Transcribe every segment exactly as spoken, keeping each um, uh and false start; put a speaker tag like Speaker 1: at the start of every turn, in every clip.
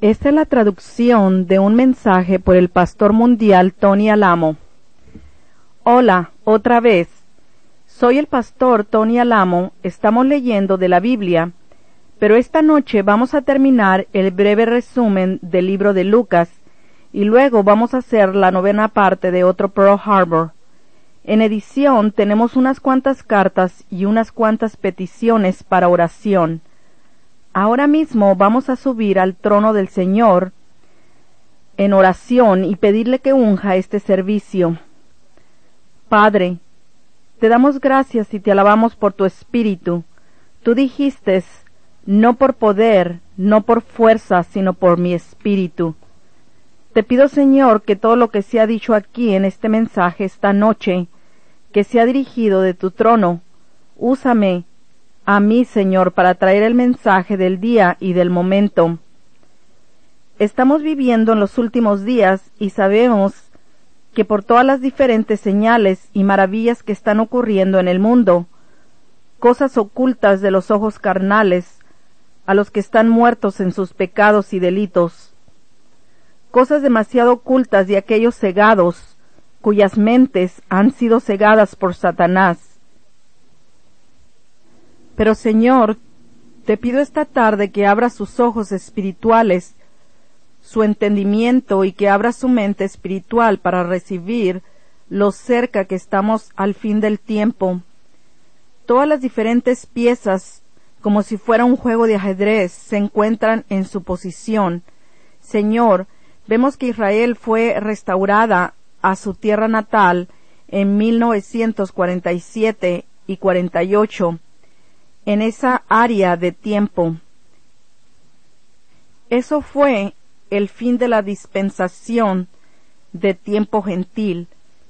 Speaker 1: Esta es la traducción de un mensaje por el pastor mundial Tony Alamo. Hola, otra vez. Soy el pastor Tony Alamo. Estamos leyendo de la Biblia, pero esta noche vamos a terminar el breve resumen del libro de Lucas y luego vamos a hacer la novena parte de otro Pearl Harbor. En edición tenemos unas cuantas cartas y unas cuantas peticiones para oración. Ahora mismo vamos a subir al trono del Señor en oración y pedirle que unja este servicio. Padre, te damos gracias y te alabamos por tu Espíritu. Tú dijiste, no por poder, no por fuerza, sino por mi Espíritu. Te pido, Señor, que todo lo que se ha dicho aquí en este mensaje esta noche, que sea dirigido de tu trono, úsame a mí, Señor, para traer el mensaje del día y del momento. Estamos viviendo en los últimos días y sabemos que por todas las diferentes señales y maravillas que están ocurriendo en el mundo, cosas ocultas de los ojos carnales, a los que están muertos en sus pecados y delitos, cosas demasiado ocultas de aquellos cegados, cuyas mentes han sido cegadas por Satanás. Pero Señor, te pido esta tarde que abra sus ojos espirituales, su entendimiento y que abra su mente espiritual para recibir lo cerca que estamos al fin del tiempo. Todas las diferentes piezas, como si fuera un juego de ajedrez, se encuentran en su posición. Señor, vemos que Israel fue restaurada a su tierra natal en mil novecientos cuarenta y siete y cuarenta y ocho. En esa área de tiempo. Eso fue el fin de la dispensación de tiempo gentil.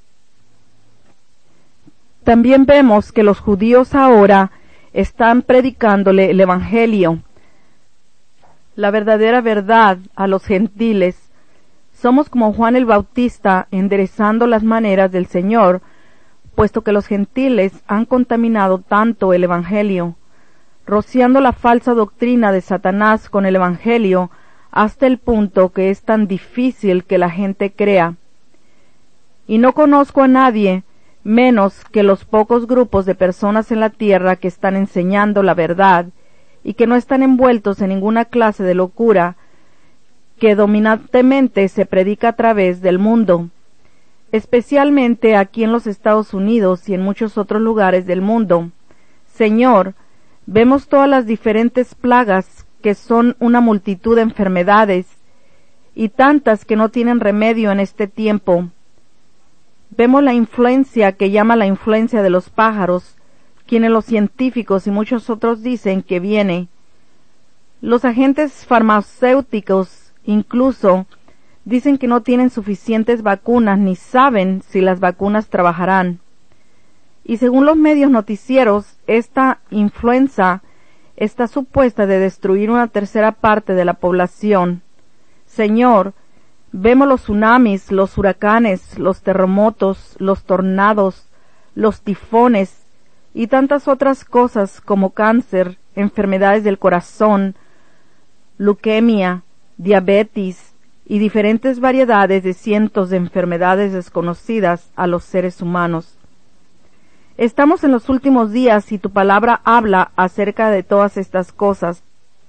Speaker 1: También vemos que los judíos ahora están predicándole el Evangelio, la verdadera verdad a los gentiles. Somos como Juan el Bautista enderezando las maneras del Señor, puesto que los gentiles han contaminado tanto el Evangelio, rociando la falsa doctrina de Satanás con el Evangelio hasta el punto que es tan difícil que la gente crea. Y no conozco a nadie menos que los pocos grupos de personas en la tierra que están enseñando la verdad y que no están envueltos en ninguna clase de locura que dominantemente se predica a través del mundo, especialmente aquí en los Estados Unidos y en muchos otros lugares del mundo. Señor, vemos todas las diferentes plagas que son una multitud de enfermedades y tantas que no tienen remedio en este tiempo. Vemos la influencia que llama la influencia de los pájaros, quienes los científicos y muchos otros dicen que viene. Los agentes farmacéuticos incluso dicen que no tienen suficientes vacunas ni saben si las vacunas trabajarán. Y según los medios noticieros, esta influenza está supuesta de destruir una tercera parte de la población. Señor, vemos los tsunamis, los huracanes, los terremotos, los tornados, los tifones y tantas otras cosas como cáncer, enfermedades del corazón, leucemia, diabetes y diferentes variedades de cientos de enfermedades desconocidas a los seres humanos. Estamos en los últimos días y tu palabra habla acerca de todas estas cosas.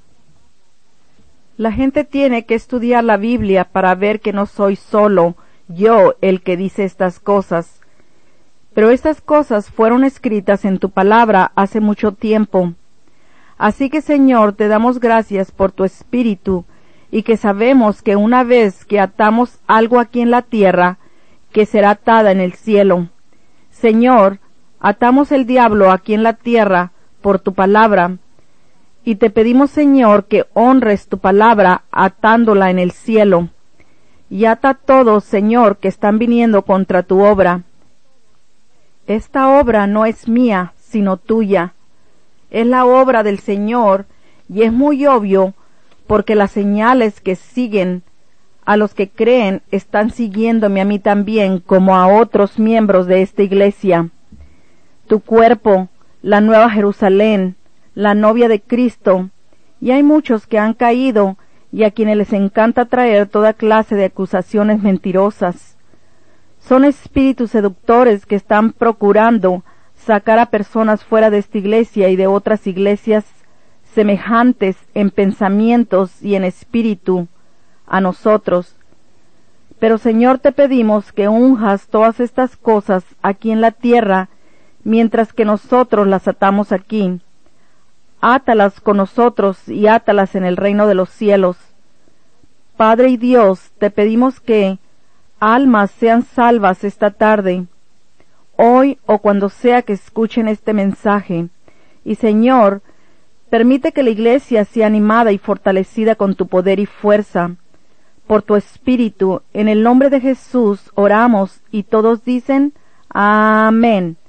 Speaker 1: La gente tiene que estudiar la Biblia para ver que no soy solo yo el que dice estas cosas, pero estas cosas fueron escritas en tu palabra hace mucho tiempo. Así que, Señor, te damos gracias por tu Espíritu y que sabemos que una vez que atamos algo aquí en la tierra, que será atada en el cielo. Señor, atamos el diablo aquí en la tierra por tu palabra, y te pedimos, Señor, que honres tu palabra atándola en el cielo, y ata a todos, Señor, que están viniendo contra tu obra. Esta obra no es mía, sino tuya. Es la obra del Señor, y es muy obvio, porque las señales que siguen a los que creen están siguiéndome a mí también, como a otros miembros de esta iglesia. Tu cuerpo, la Nueva Jerusalén, la novia de Cristo, y hay muchos que han caído y a quienes les encanta traer toda clase de acusaciones mentirosas. Son espíritus seductores que están procurando sacar a personas fuera de esta iglesia y de otras iglesias semejantes en pensamientos y en espíritu a nosotros. Pero Señor, te pedimos que unjas todas estas cosas aquí en la tierra, mientras que nosotros las atamos aquí. Átalas con nosotros y átalas en el reino de los cielos. Padre y Dios, te pedimos que almas sean salvas esta tarde, hoy o cuando sea que escuchen este mensaje. Y Señor, permite que la iglesia sea animada y fortalecida con tu poder y fuerza, por tu Espíritu. En el nombre de Jesús oramos y todos dicen amén.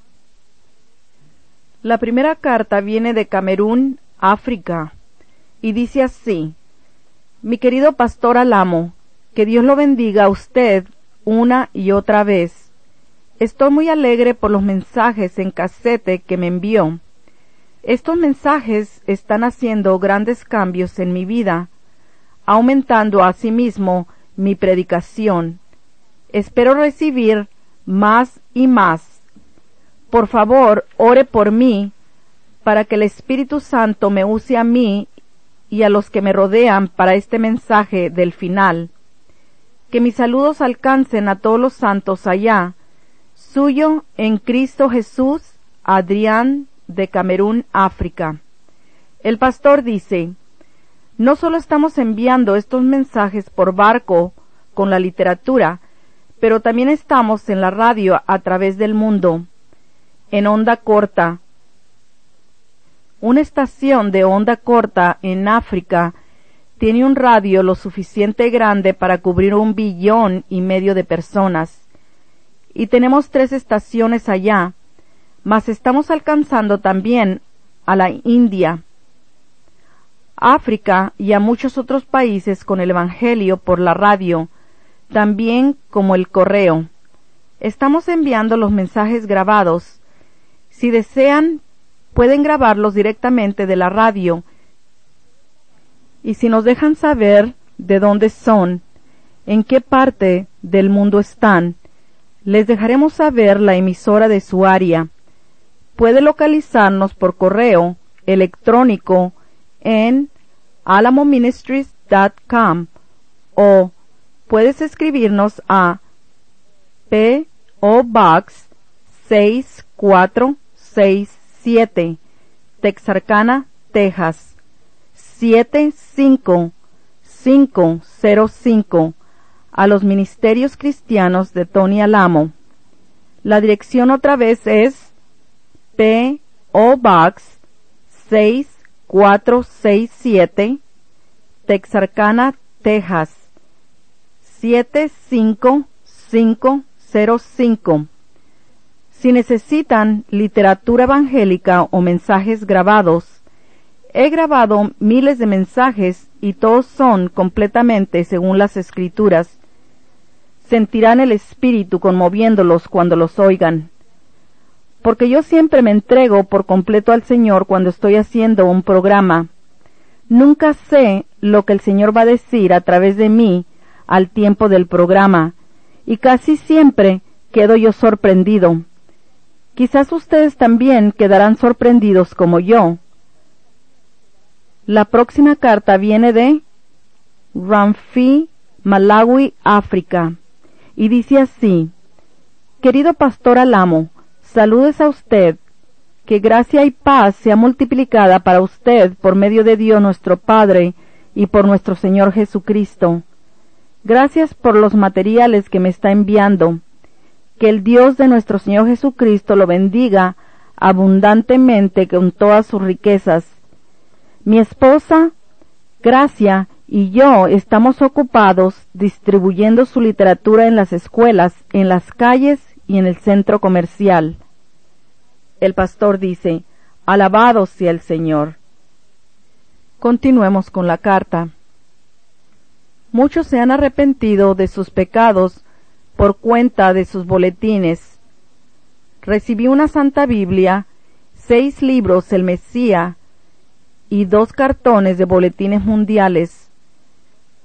Speaker 1: La primera carta viene de Camerún, África, y dice así: Mi querido pastor Alamo, que Dios lo bendiga a usted una y otra vez. Estoy muy alegre por los mensajes en casete que me envió. Estos mensajes están haciendo grandes cambios en mi vida, aumentando asimismo mi predicación. Espero recibir más y más. Por favor, ore por mí, para que el Espíritu Santo me use a mí y a los que me rodean para este mensaje del final. Que mis saludos alcancen a todos los santos allá. Suyo en Cristo Jesús, Adrián de Camerún, África. El pastor dice: no solo estamos enviando estos mensajes por barco con la literatura, pero también estamos en la radio a través del mundo, en onda corta. Una estación de onda corta en África tiene un radio lo suficiente grande para cubrir un billón y medio de personas. Y tenemos tres estaciones allá, mas estamos alcanzando también a la India, África y a muchos otros países con el Evangelio por la radio, también como el correo. Estamos enviando los mensajes grabados. Si desean, pueden grabarlos directamente de la radio, y si nos dejan saber de dónde son, en qué parte del mundo están, les dejaremos saber la emisora de su área. Puede localizarnos por correo electrónico en alamo ministries punto com o puedes escribirnos a P O Box seis cuatro seis siete, Texarkana, Texas siete cinco cinco cero cinco, a los Ministerios Cristianos de Tony Alamo. La dirección otra vez es P O Box seis cuatro seis siete, Texarkana, Texas siete cinco cinco cero cinco. Si necesitan literatura evangélica o mensajes grabados, he grabado miles de mensajes y todos son completamente según las Escrituras. Sentirán el Espíritu conmoviéndolos cuando los oigan. Porque yo siempre me entrego por completo al Señor cuando estoy haciendo un programa. Nunca sé lo que el Señor va a decir a través de mí al tiempo del programa, y casi siempre quedo yo sorprendido. Quizás ustedes también quedarán sorprendidos como yo. La próxima carta viene de Ramfi, Malawi, África, y dice así: Querido pastor Alamo, saludes a usted, que gracia y paz sea multiplicada para usted por medio de Dios nuestro Padre y por nuestro Señor Jesucristo. Gracias por los materiales que me está enviando. Que el Dios de nuestro Señor Jesucristo lo bendiga abundantemente con todas sus riquezas. Mi esposa, Gracia, y yo estamos ocupados distribuyendo su literatura en las escuelas, en las calles y en el centro comercial. El pastor dice: alabado sea el Señor. Continuemos con la carta. Muchos se han arrepentido de sus pecados por cuenta de sus boletines. Recibí una Santa Biblia, seis libros El Mesía y dos cartones de boletines mundiales.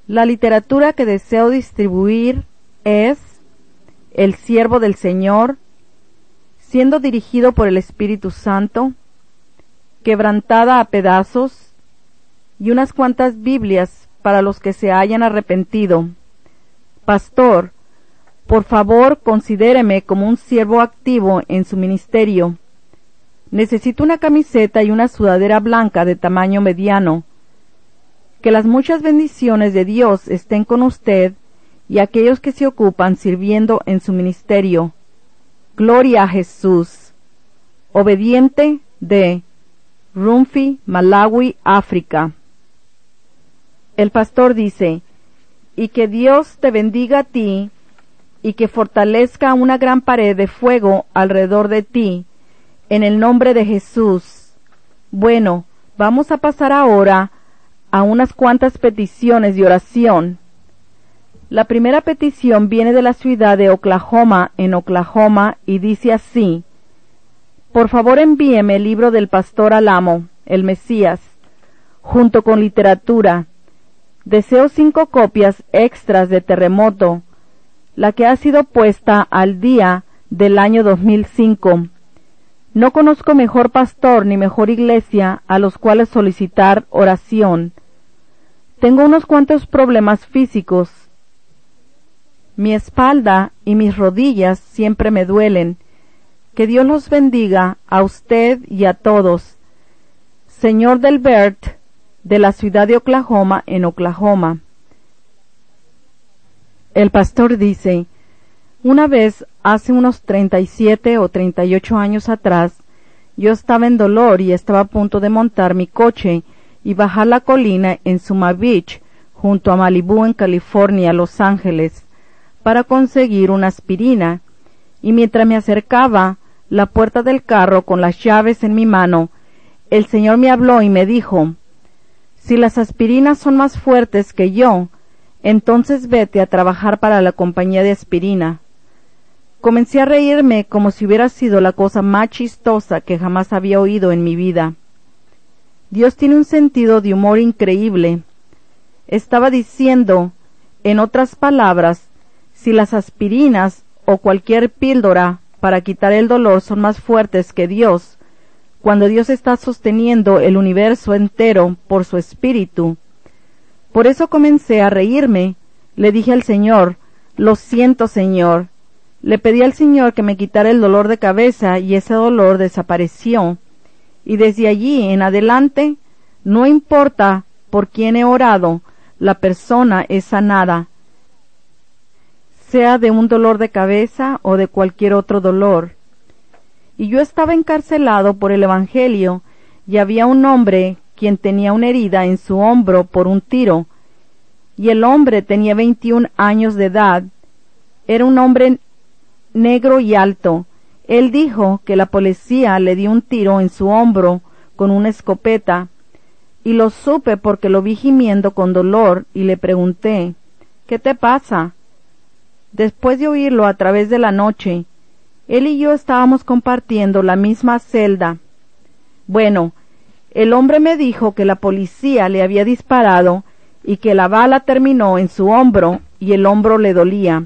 Speaker 1: La literatura que deseo distribuir es El siervo del Señor, siendo dirigido por el Espíritu Santo, Quebrantada a pedazos, y unas cuantas Biblias para los que se hayan arrepentido. Pastor, por favor considéreme como un siervo activo en su ministerio. Necesito una camiseta y una sudadera blanca de tamaño mediano. Que las muchas bendiciones de Dios estén con usted y aquellos que se ocupan sirviendo en su ministerio. Gloria a Jesús. Obediente de Rumfi, Malawi, África. El pastor dice, y que Dios te bendiga a ti, y que fortalezca una gran pared de fuego alrededor de ti, en el nombre de Jesús. Bueno, vamos a pasar ahora a unas cuantas peticiones de oración. La primera petición viene de la ciudad de Oklahoma, en Oklahoma, y dice así: por favor envíeme el libro del pastor Alamo, el Mesías, junto con literatura. Deseo cinco copias extras de Terremoto, la que ha sido puesta al día del año dos mil cinco. No conozco mejor pastor ni mejor iglesia a los cuales solicitar oración. Tengo unos cuantos problemas físicos. Mi espalda y mis rodillas siempre me duelen. Que Dios los bendiga a usted y a todos. Señor Delbert, de la ciudad de Oklahoma, en Oklahoma. El pastor dice, una vez, hace unos treinta y siete o treinta y ocho años atrás, yo estaba en dolor y estaba a punto de montar mi coche y bajar la colina en Suma Beach, junto a Malibú, en California, Los Ángeles, para conseguir una aspirina, y mientras me acercaba la puerta del carro con las llaves en mi mano, el Señor me habló y me dijo, si las aspirinas son más fuertes que yo, entonces vete a trabajar para la compañía de aspirina. Comencé a reírme como si hubiera sido la cosa más chistosa que jamás había oído en mi vida. Dios tiene un sentido de humor increíble. Estaba diciendo, en otras palabras, si las aspirinas o cualquier píldora para quitar el dolor son más fuertes que Dios, cuando Dios está sosteniendo el universo entero por su espíritu. Por eso comencé a reírme. Le dije al Señor, lo siento, Señor. Le pedí al Señor que me quitara el dolor de cabeza y ese dolor desapareció. Y desde allí en adelante, no importa por quién he orado, la persona es sanada, sea de un dolor de cabeza o de cualquier otro dolor. Y yo estaba encarcelado por el Evangelio, y había un hombre quien tenía una herida en su hombro por un tiro, y el hombre tenía veintiún años de edad. Era un hombre negro y alto. Él dijo que la policía le dio un tiro en su hombro con una escopeta, y lo supe porque lo vi gimiendo con dolor, y le pregunté, ¿qué te pasa? Después de oírlo a través de la noche, él y yo estábamos compartiendo la misma celda. Bueno, el hombre me dijo que la policía le había disparado y que la bala terminó en su hombro y el hombro le dolía.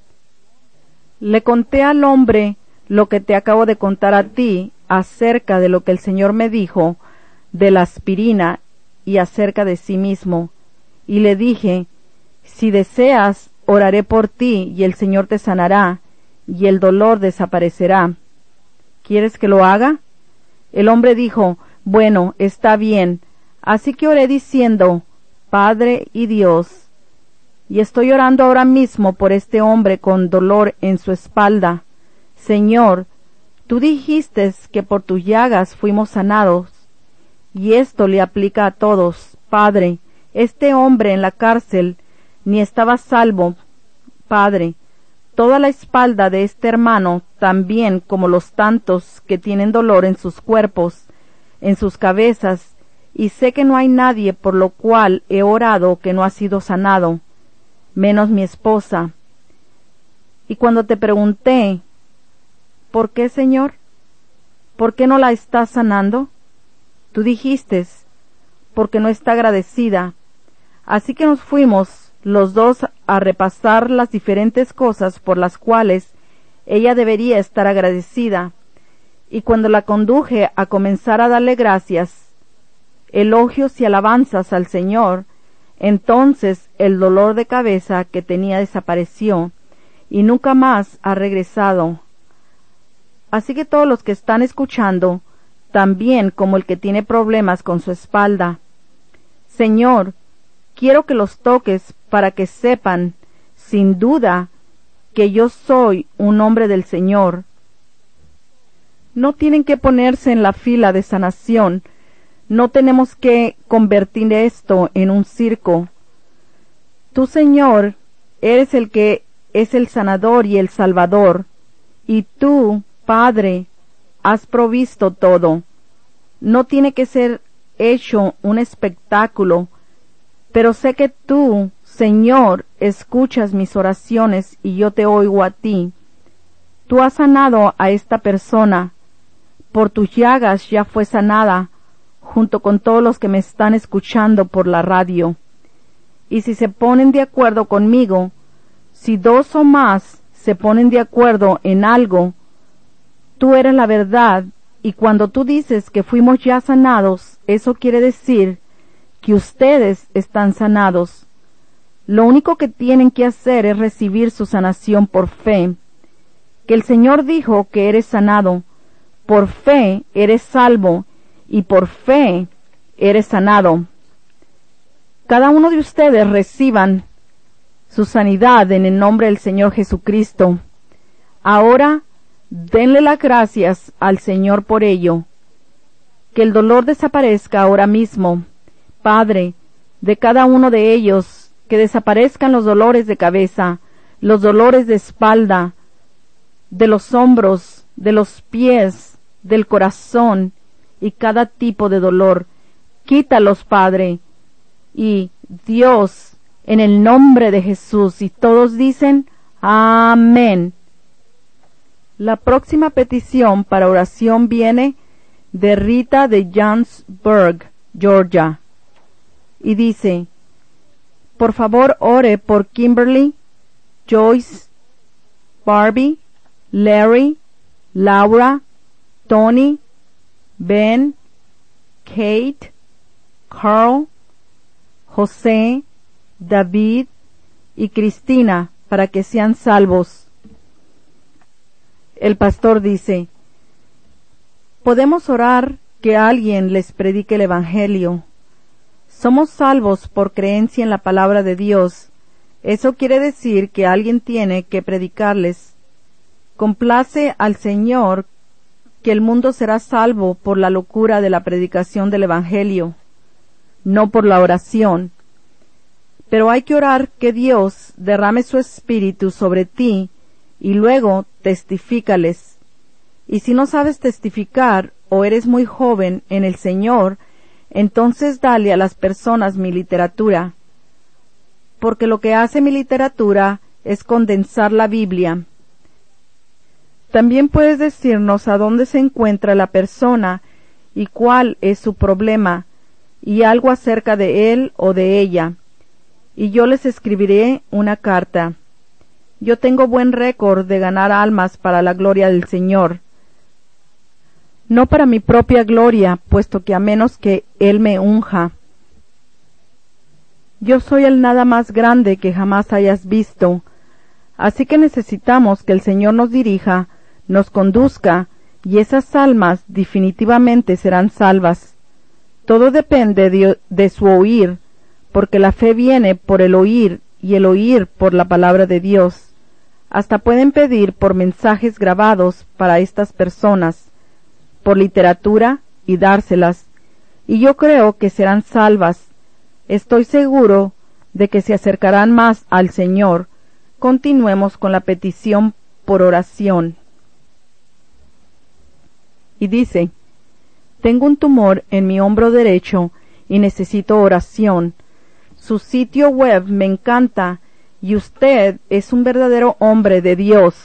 Speaker 1: Le conté al hombre lo que te acabo de contar a ti acerca de lo que el Señor me dijo de la aspirina y acerca de sí mismo, y le dije, si deseas, oraré por ti y el Señor te sanará y el dolor desaparecerá. ¿Quieres que lo haga? El hombre dijo, bueno, está bien. Así que oré diciendo, Padre y Dios, y estoy orando ahora mismo por este hombre con dolor en su espalda. Señor, tú dijiste que por tus llagas fuimos sanados, y esto le aplica a todos. Padre, este hombre en la cárcel ni estaba salvo. Padre, toda la espalda de este hermano, también como los tantos que tienen dolor en sus cuerpos, en sus cabezas, y sé que no hay nadie por lo cual he orado que no ha sido sanado, menos mi esposa. Y cuando te pregunté, ¿por qué, Señor? ¿Por qué no la estás sanando? Tú dijiste, porque no está agradecida. Así que nos fuimos los dos a repasar las diferentes cosas por las cuales ella debería estar agradecida, y cuando la conduje a comenzar a darle gracias, elogios y alabanzas al Señor, entonces el dolor de cabeza que tenía desapareció y nunca más ha regresado. Así que todos los que están escuchando, también como el que tiene problemas con su espalda, Señor, quiero que los toques para que sepan, sin duda, que yo soy un hombre del Señor. No tienen que ponerse en la fila de sanación. No tenemos que convertir esto en un circo. Tú, Señor, eres el que es el sanador y el salvador, y tú, Padre, has provisto todo. No tiene que ser hecho un espectáculo, pero sé que tú, Señor, escuchas mis oraciones y yo te oigo a ti. Tú has sanado a esta persona. Por tus llagas ya fue sanada, junto con todos los que me están escuchando por la radio. Y si se ponen de acuerdo conmigo, si dos o más se ponen de acuerdo en algo, tú eres la verdad, y cuando tú dices que fuimos ya sanados, eso quiere decir que ustedes están sanados. Lo único que tienen que hacer es recibir su sanación por fe. Que el Señor dijo que eres sanado. Por fe eres salvo y por fe eres sanado. Cada uno de ustedes reciban su sanidad en el nombre del Señor Jesucristo. Ahora denle las gracias al Señor por ello. Que el dolor desaparezca ahora mismo. Padre, de cada uno de ellos, que desaparezcan los dolores de cabeza, los dolores de espalda, de los hombros, de los pies, del corazón y cada tipo de dolor. Quítalos, Padre. Y Dios, en el nombre de Jesús, y todos dicen, amén. La próxima petición para oración viene de Rita de Johnsburg, Georgia, y dice, por favor ore por Kimberly, Joyce, Barbie, Larry, Laura, Tony, Ben, Kate, Carl, José, David y Cristina para que sean salvos. El pastor dice, podemos orar que alguien les predique el Evangelio. Somos salvos por creencia en la palabra de Dios. Eso quiere decir que alguien tiene que predicarles. Complace al Señor que el mundo será salvo por la locura de la predicación del Evangelio, no por la oración. Pero hay que orar que Dios derrame su espíritu sobre ti y luego testifícales. Y si no sabes testificar o eres muy joven en el Señor, entonces dale a las personas mi literatura, porque lo que hace mi literatura es condensar la Biblia. También puedes decirnos a dónde se encuentra la persona y cuál es su problema, y algo acerca de él o de ella, y yo les escribiré una carta. Yo tengo buen récord de ganar almas para la gloria del Señor. No para mi propia gloria, puesto que a menos que Él me unja. Yo soy el nada más grande que jamás hayas visto, así que necesitamos que el Señor nos dirija, nos conduzca, y esas almas definitivamente serán salvas. Todo depende de, de su oír, porque la fe viene por el oír, y el oír por la palabra de Dios. Hasta pueden pedir por mensajes grabados para estas personas, por literatura y dárselas, y yo creo que serán salvas. Estoy seguro de que se acercarán más al Señor. Continuemos con la petición por oración. Y dice, tengo un tumor en mi hombro derecho y necesito oración. Su sitio web me encanta y usted es un verdadero hombre de Dios.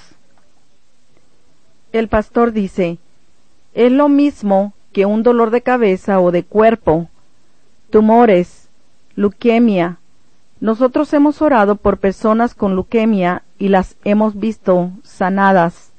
Speaker 1: El pastor dice, es lo mismo que un dolor de cabeza o de cuerpo, tumores, leucemia, Nosotros hemos orado por personas con leucemia y las hemos visto sanadas.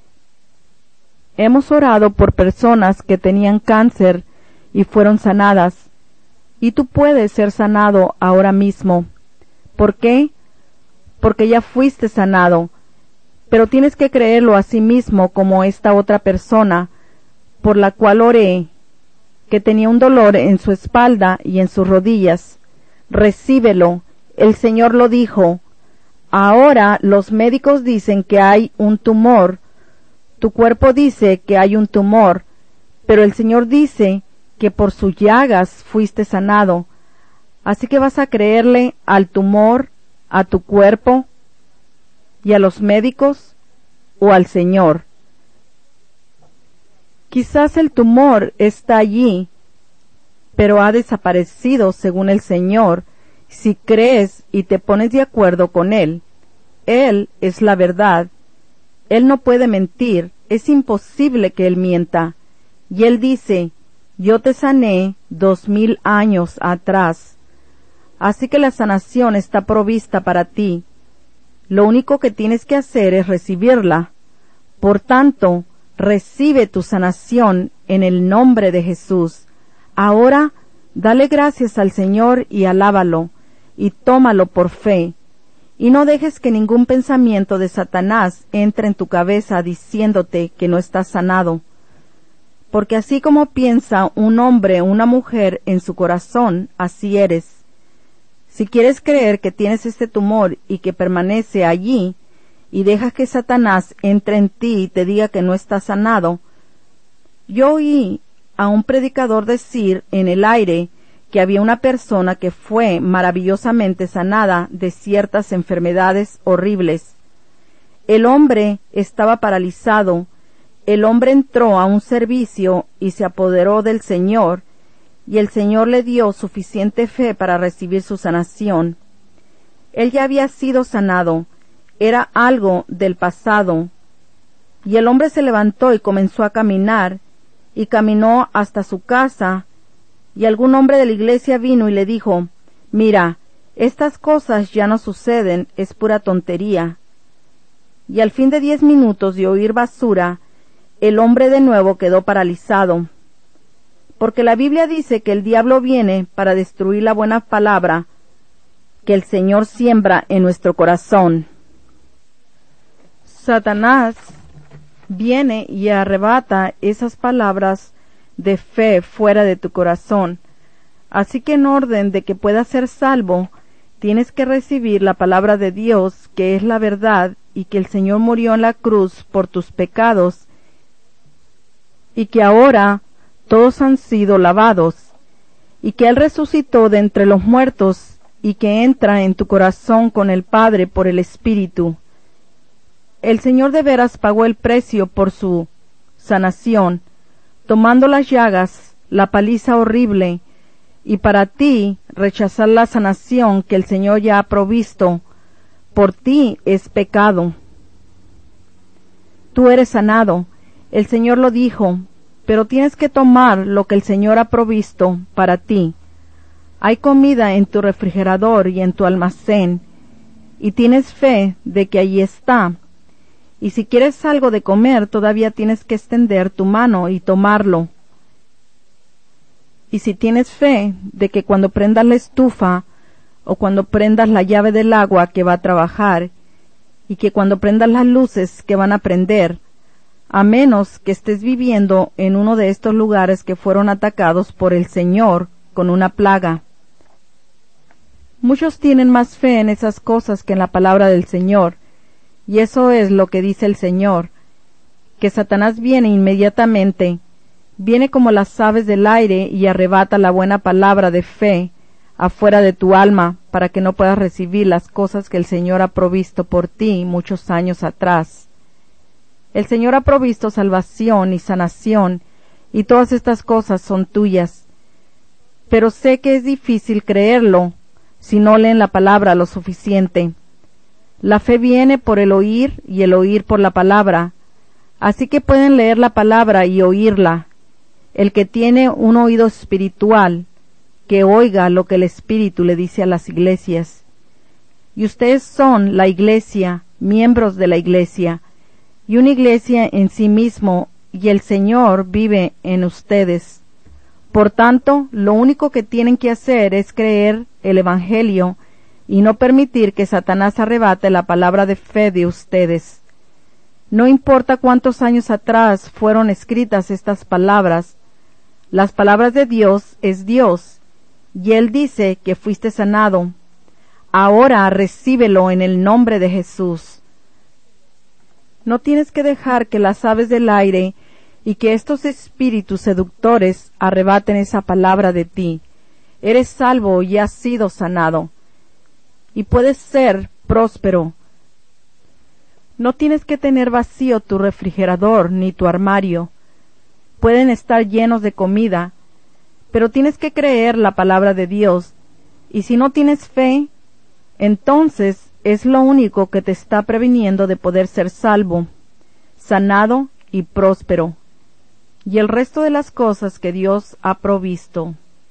Speaker 1: Hemos orado por personas que tenían cáncer y fueron sanadas. Y tú puedes ser sanado ahora mismo. ¿Por qué? Porque ya fuiste sanado. Pero tienes que creerlo a sí mismo como esta otra persona, por la cual oré, que tenía un dolor en su espalda y en sus rodillas. Recíbelo. El Señor lo dijo. Ahora los médicos dicen que hay un tumor. Tu cuerpo dice que hay un tumor, pero el Señor dice que por sus llagas fuiste sanado. Así que vas a creerle al tumor, a tu cuerpo y a los médicos o al Señor. Quizás el tumor está allí, pero ha desaparecido según el Señor, si crees y te pones de acuerdo con Él. Él es la verdad. Él no puede mentir, es imposible que Él mienta. Y Él dice, yo te sané dos mil años atrás. Así que la sanación está provista para ti. Lo único que tienes que hacer es recibirla. Por tanto, recibe tu sanación en el nombre de Jesús. Ahora, dale gracias al Señor y alábalo, y tómalo por fe. Y no dejes que ningún pensamiento de Satanás entre en tu cabeza diciéndote que no estás sanado. Porque así como piensa un hombre o una mujer en su corazón, así eres. Si quieres creer que tienes este tumor y que permanece allí, y dejas que Satanás entre en ti y te diga que no estás sanado, yo oí a un predicador decir en el aire que había una persona que fue maravillosamente sanada de ciertas enfermedades horribles. El hombre estaba paralizado. El hombre entró a un servicio y se apoderó del Señor, y el Señor le dio suficiente fe para recibir su sanación. Él ya había sido sanado, era algo del pasado, y el hombre se levantó y comenzó a caminar, y caminó hasta su casa, y algún hombre de la iglesia vino y le dijo, mira, estas cosas ya no suceden, es pura tontería. Y al fin de diez minutos de oír basura, el hombre de nuevo quedó paralizado. Porque la Biblia dice que el diablo viene para destruir la buena palabra que el Señor siembra en nuestro corazón. Satanás viene y arrebata esas palabras de fe fuera de tu corazón. Así que en orden de que puedas ser salvo, tienes que recibir la palabra de Dios, que es la verdad, y que el Señor murió en la cruz por tus pecados, y que ahora todos han sido lavados, y que Él resucitó de entre los muertos, y que entra en tu corazón con el Padre por el Espíritu. El Señor de veras pagó el precio por su sanación, tomando las llagas, la paliza horrible, y para ti rechazar la sanación que el Señor ya ha provisto, por ti es pecado. Tú eres sanado, el Señor lo dijo, pero tienes que tomar lo que el Señor ha provisto para ti. Hay comida en tu refrigerador y en tu almacén, y tienes fe de que allí está. Y si quieres algo de comer, todavía tienes que extender tu mano y tomarlo. Y si tienes fe de que cuando prendas la estufa, o cuando prendas la llave del agua que va a trabajar, y que cuando prendas las luces que van a prender, a menos que estés viviendo en uno de estos lugares que fueron atacados por el Señor con una plaga. Muchos tienen más fe en esas cosas que en la palabra del Señor, y eso es lo que dice el Señor, que Satanás viene inmediatamente, viene como las aves del aire y arrebata la buena palabra de fe afuera de tu alma para que no puedas recibir las cosas que el Señor ha provisto por ti muchos años atrás. El Señor ha provisto salvación y sanación, y todas estas cosas son tuyas. Pero sé que es difícil creerlo si no leen la palabra lo suficiente. La fe viene por el oír y el oír por la palabra, así que pueden leer la palabra y oírla. El que tiene un oído espiritual, que oiga lo que el Espíritu le dice a las iglesias. y ustedes son la iglesia, miembros de la iglesia, y una iglesia en sí mismo, y el Señor vive en ustedes. Por tanto, lo único que tienen que hacer es creer el Evangelio y no permitir que Satanás arrebate la palabra de fe de ustedes. No importa cuántos años atrás fueron escritas estas palabras, las palabras de Dios es Dios, y Él dice que fuiste sanado. Ahora recíbelo en el nombre de Jesús. No tienes que dejar que las aves del aire y que estos espíritus seductores arrebaten esa palabra de ti. Eres salvo y has sido sanado. Y puedes ser próspero. No tienes que tener vacío tu refrigerador ni tu armario. Pueden estar llenos de comida, pero tienes que creer la palabra de Dios. Y si no tienes fe, entonces es lo único que te está previniendo de poder ser salvo, sanado y próspero, y el resto de las cosas que Dios ha provisto.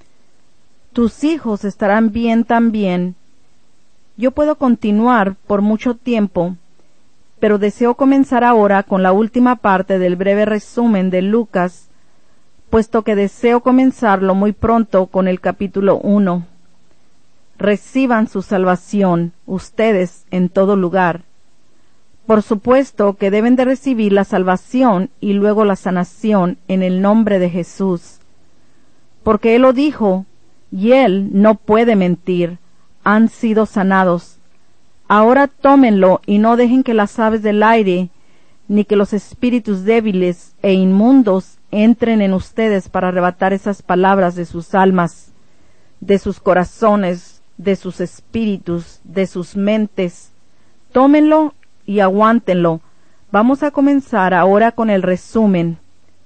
Speaker 1: Tus hijos estarán bien también. Yo puedo continuar por mucho tiempo, pero deseo comenzar ahora con la última parte del breve resumen de Lucas, puesto que deseo comenzarlo muy pronto con el capítulo uno. Reciban su salvación, ustedes en todo lugar. Por supuesto que deben de recibir la salvación y luego la sanación en el nombre de Jesús, porque Él lo dijo, y Él no puede mentir. Han sido sanados. Ahora tómenlo y no dejen que las aves del aire, ni que los espíritus débiles e inmundos entren en ustedes para arrebatar esas palabras de sus almas, de sus corazones, de sus espíritus, de sus mentes. Tómenlo y aguántenlo. Vamos a comenzar ahora con el resumen.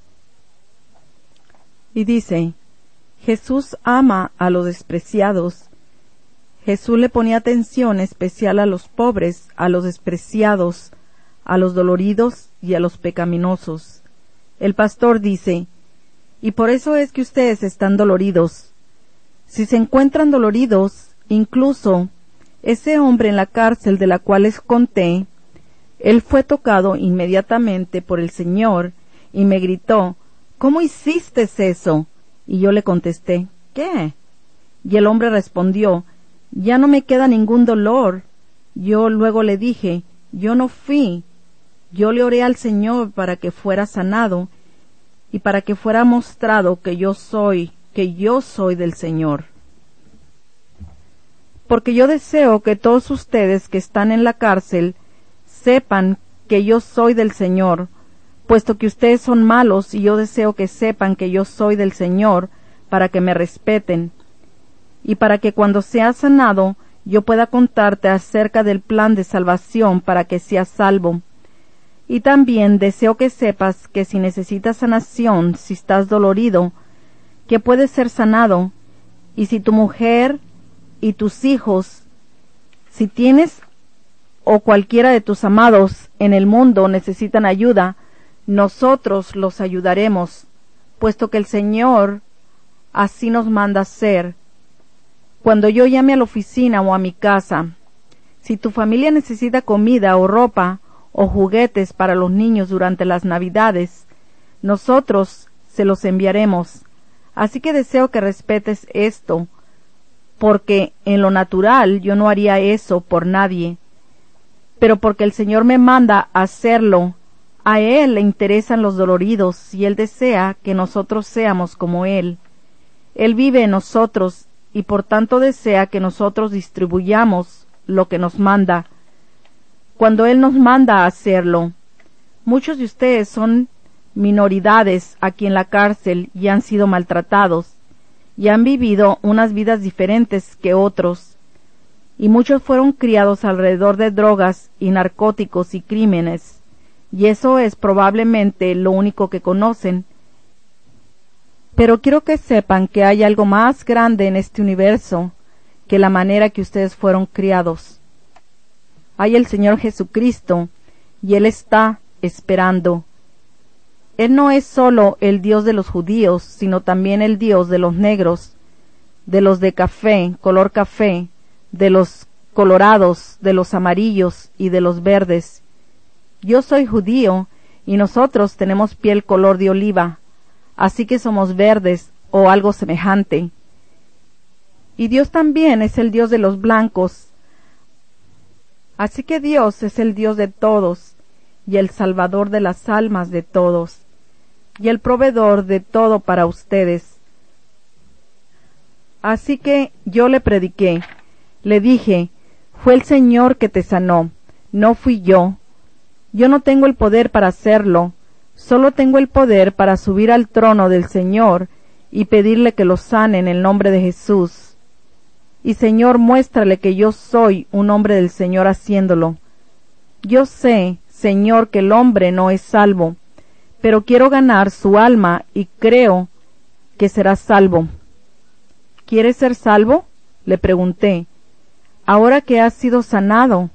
Speaker 1: Y dice, Jesús ama a los despreciados. Jesús le ponía atención especial a los pobres, a los despreciados, a los doloridos y a los pecaminosos. El pastor dice, y por eso es que ustedes están doloridos. Si se encuentran doloridos, incluso ese hombre en la cárcel de la cual les conté, él fue tocado inmediatamente por el Señor y me gritó, ¿cómo hiciste eso? Y yo le contesté, ¿qué? Y el hombre respondió, ya no me queda ningún dolor. Yo luego le dije, yo no fui. Yo le oré al Señor para que fuera sanado y para que fuera mostrado que yo soy, que yo soy del Señor. Porque yo deseo que todos ustedes que están en la cárcel sepan que yo soy del Señor, puesto que ustedes son malos y yo deseo que sepan que yo soy del Señor para que me respeten. Y para que cuando seas sanado, yo pueda contarte acerca del plan de salvación para que seas salvo. Y también deseo que sepas que si necesitas sanación, si estás dolorido, que puedes ser sanado, y si tu mujer y tus hijos, si tienes o cualquiera de tus amados en el mundo necesitan ayuda, nosotros los ayudaremos, puesto que el Señor así nos manda hacer. Cuando yo llame a la oficina o a mi casa, si tu familia necesita comida o ropa o juguetes para los niños durante las Navidades, nosotros se los enviaremos. Así que deseo que respetes esto, porque en lo natural yo no haría eso por nadie, pero porque el Señor me manda a hacerlo. A Él le interesan los doloridos y Él desea que nosotros seamos como Él. Él vive en nosotros y por tanto desea que nosotros distribuyamos lo que nos manda, cuando Él nos manda a hacerlo. Muchos de ustedes son minoridades aquí en la cárcel y han sido maltratados, y han vivido unas vidas diferentes que otros, y muchos fueron criados alrededor de drogas y narcóticos y crímenes, y eso es probablemente lo único que conocen. Pero quiero que sepan que hay algo más grande en este universo que la manera que ustedes fueron criados. Hay el Señor Jesucristo, y Él está esperando. Él no es solo el Dios de los judíos, sino también el Dios de los negros, de los de café, color café, de los colorados, de los amarillos y de los verdes. Yo soy judío y nosotros tenemos piel color de oliva, así que somos verdes o algo semejante. Y Dios también es el Dios de los blancos. Así que Dios es el Dios de todos y el Salvador de las almas de todos y el proveedor de todo para ustedes. Así que yo le prediqué, le dije, fue el Señor que te sanó, no fui yo. Yo no tengo el poder para hacerlo, solo tengo el poder para subir al trono del Señor y pedirle que lo sane en el nombre de Jesús. Y Señor, muéstrale que yo soy un hombre del Señor haciéndolo. Yo sé, Señor, que el hombre no es salvo, pero quiero ganar su alma y creo que será salvo. ¿Quieres ser salvo?, le pregunté, ahora que has sido sanado.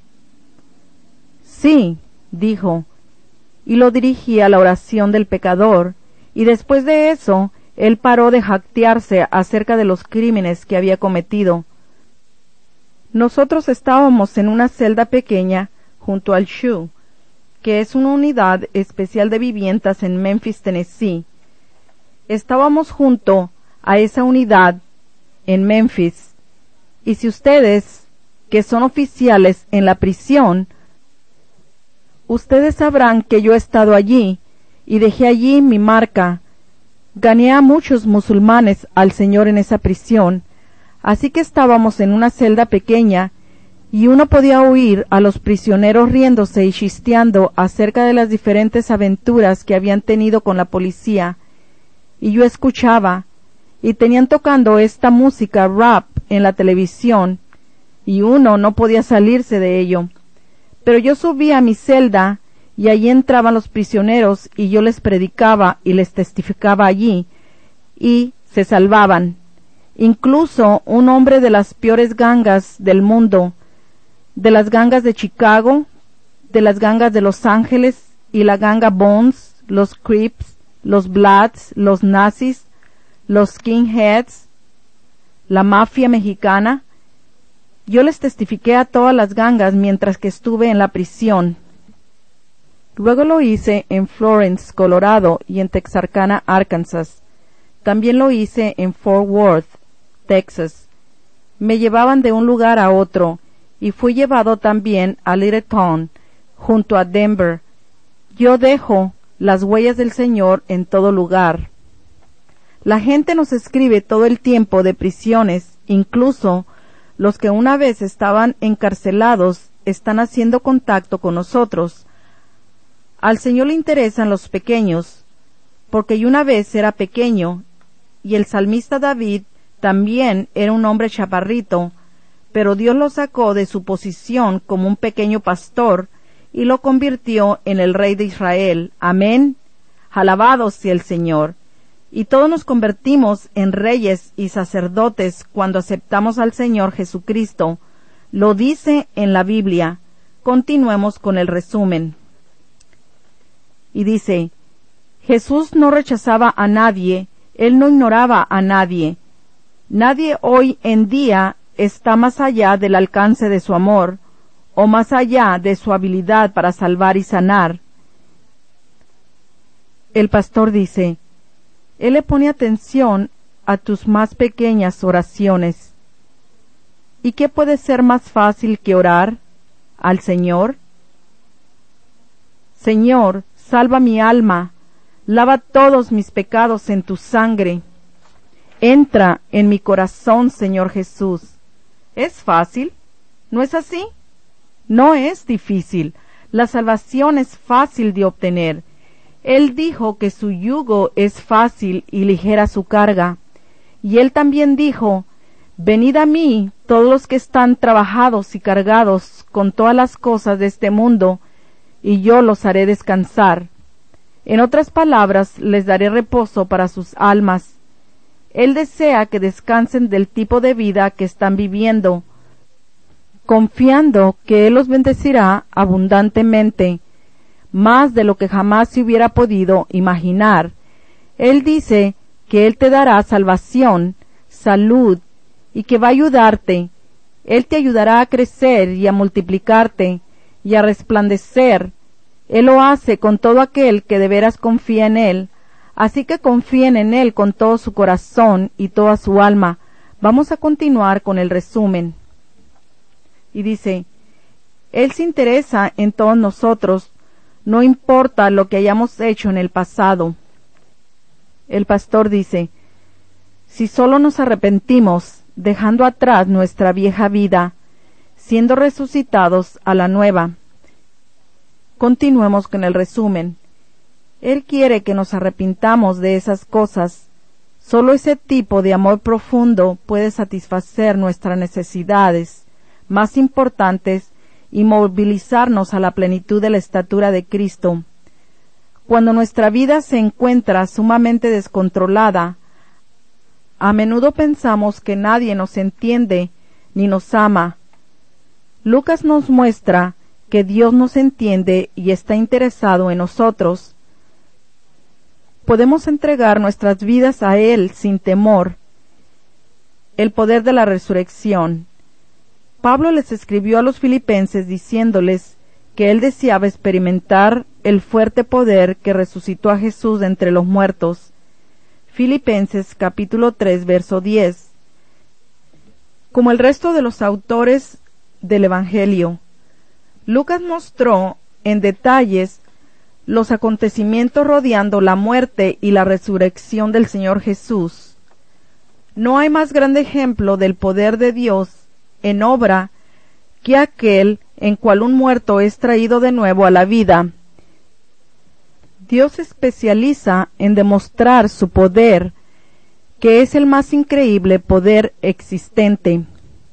Speaker 1: Sí, dijo, y lo dirigí a la oración del pecador, y después de eso, él paró de jactarse acerca de los crímenes que había cometido. Nosotros estábamos en una celda pequeña junto al S H U, que es una unidad especial de viviendas en Memphis, Tennessee. Estábamos junto a esa unidad en Memphis, y si ustedes, que son oficiales en la prisión, ustedes sabrán que yo he estado allí, y dejé allí mi marca. Gané a muchos musulmanes al Señor en esa prisión, así que estábamos en una celda pequeña, y uno podía oír a los prisioneros riéndose y chisteando acerca de las diferentes aventuras que habían tenido con la policía, y yo escuchaba, y tenían tocando esta música rap en la televisión, y uno no podía salirse de ello. Pero yo subí a mi celda, y allí entraban los prisioneros, y yo les predicaba y les testificaba allí, y se salvaban. Incluso un hombre de las peores gangas del mundo, de las gangas de Chicago, de las gangas de Los Ángeles, y la ganga Bones, los Crips, los Bloods, los nazis, los skinheads, la mafia mexicana. Yo les testifiqué a todas las gangas mientras que estuve en la prisión. Luego lo hice en Florence, Colorado, y en Texarkana, Arkansas. También lo hice en Fort Worth, Texas. Me llevaban de un lugar a otro, y fui llevado también a Littleton, junto a Denver. Yo dejo las huellas del Señor en todo lugar. La gente nos escribe todo el tiempo de prisiones, incluso los que una vez estaban encarcelados están haciendo contacto con nosotros. Al Señor le interesan los pequeños, porque yo una vez era pequeño, y el salmista David también era un hombre chaparrito, pero Dios lo sacó de su posición como un pequeño pastor y lo convirtió en el rey de Israel. Amén. Alabado sea el Señor. Y todos nos convertimos en reyes y sacerdotes cuando aceptamos al Señor Jesucristo. Lo dice en la Biblia. Continuemos con el resumen. Y dice, Jesús no rechazaba a nadie, Él no ignoraba a nadie. Nadie hoy en día está más allá del alcance de su amor, o más allá de su habilidad para salvar y sanar. El pastor dice, Él le pone atención a tus más pequeñas oraciones. ¿Y qué puede ser más fácil que orar al Señor? Señor, salva mi alma, lava todos mis pecados en tu sangre. Entra en mi corazón, Señor Jesús. ¿Es fácil? ¿No es así? No es difícil. La salvación es fácil de obtener. Él dijo que su yugo es fácil y ligera su carga. Y Él también dijo, venid a mí, todos los que están trabajados y cargados con todas las cosas de este mundo, y yo los haré descansar. En otras palabras, les daré reposo para sus almas. Él desea que descansen del tipo de vida que están viviendo, confiando que Él los bendecirá abundantemente, más de lo que jamás se hubiera podido imaginar. Él dice que Él te dará salvación, salud, y que va a ayudarte, Él te ayudará a crecer y a multiplicarte y a resplandecer. Él lo hace con todo aquel que de veras confía en Él. Así que confíen en Él con todo su corazón y toda su alma. Vamos a continuar con el resumen. Y dice, Él se interesa en todos nosotros, no importa lo que hayamos hecho en el pasado. El pastor dice, si solo nos arrepentimos, dejando atrás nuestra vieja vida, siendo resucitados a la nueva. Continuemos con el resumen. Él quiere que nos arrepintamos de esas cosas. Solo ese tipo de amor profundo puede satisfacer nuestras necesidades más importantes y movilizarnos a la plenitud de la estatura de Cristo. Cuando nuestra vida se encuentra sumamente descontrolada, a menudo pensamos que nadie nos entiende ni nos ama. Lucas nos muestra que Dios nos entiende y está interesado en nosotros. Podemos entregar nuestras vidas a Él sin temor. El poder de la resurrección. Pablo les escribió a los filipenses diciéndoles que él deseaba experimentar el fuerte poder que resucitó a Jesús de entre los muertos. Filipenses capítulo tres, verso diez. Como el resto de los autores del Evangelio, Lucas mostró en detalles los acontecimientos rodeando la muerte y la resurrección del Señor Jesús. No hay más grande ejemplo del poder de Dios en obra que aquel en cual un muerto es traído de nuevo a la vida. Dios se especializa en demostrar su poder, que es el más increíble poder existente.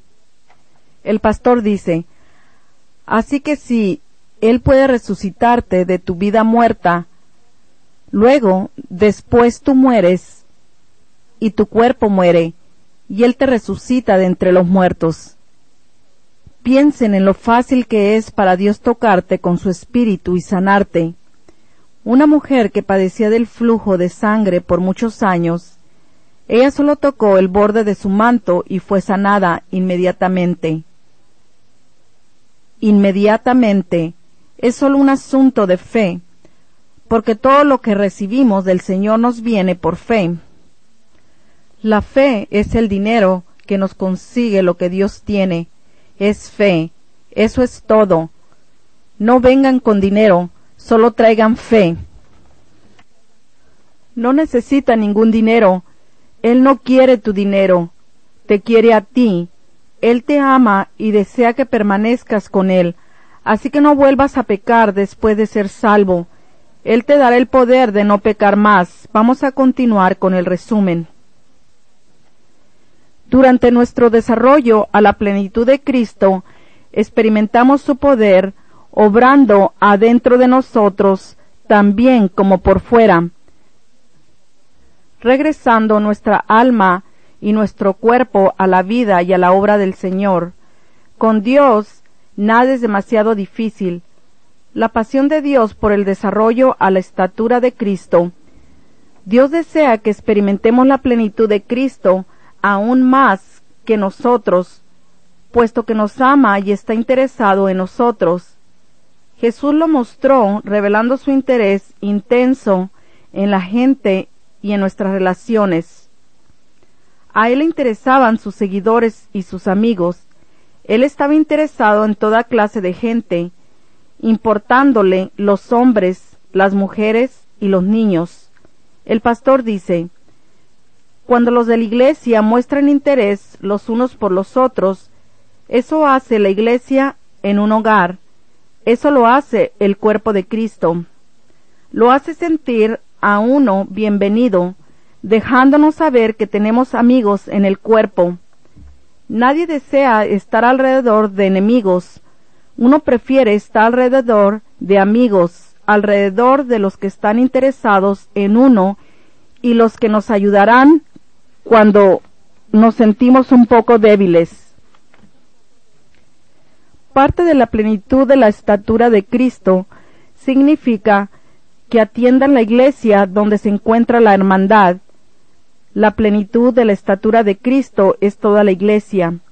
Speaker 1: El pastor dice, así que si Él puede resucitarte de tu vida muerta, luego, después tú mueres, y tu cuerpo muere, y Él te resucita de entre los muertos. Piensen en lo fácil que es para Dios tocarte con su espíritu y sanarte. Una mujer que padecía del flujo de sangre por muchos años, ella solo tocó el borde de su manto y fue sanada inmediatamente. Inmediatamente es solo un asunto de fe, porque todo lo que recibimos del Señor nos viene por fe. La fe es el dinero que nos consigue lo que Dios tiene. Es fe, eso es todo. No vengan con dinero, solo traigan fe. No necesita ningún dinero. Él no quiere tu dinero, te quiere a ti. Él te ama y desea que permanezcas con Él, así que no vuelvas a pecar después de ser salvo. Él te dará el poder de no pecar más. Vamos a continuar con el resumen. Durante nuestro desarrollo a la plenitud de Cristo, experimentamos su poder, obrando adentro de nosotros, también como por fuera. Regresando nuestra alma y nuestro cuerpo a la vida y a la obra del Señor. Con Dios, nada es demasiado difícil. La pasión de Dios por el desarrollo a la estatura de Cristo. Dios desea que experimentemos la plenitud de Cristo aún más que nosotros, puesto que nos ama y está interesado en nosotros. Jesús lo mostró revelando su interés intenso en la gente y en nuestras relaciones. A Él le interesaban sus seguidores y sus amigos. Él estaba interesado en toda clase de gente, importándole los hombres, las mujeres y los niños. El pastor dice, cuando los de la iglesia muestran interés los unos por los otros, eso hace la iglesia en un hogar, eso lo hace el cuerpo de Cristo. Lo hace sentir a uno bienvenido, dejándonos saber que tenemos amigos en el cuerpo. Nadie desea estar alrededor de enemigos. Uno prefiere estar alrededor de amigos, alrededor de los que están interesados en uno y los que nos ayudarán cuando nos sentimos un poco débiles. Parte de la plenitud de la estatura de Cristo significa que atiendan la iglesia donde se encuentra la hermandad. La plenitud de la estatura de Cristo es toda la iglesia.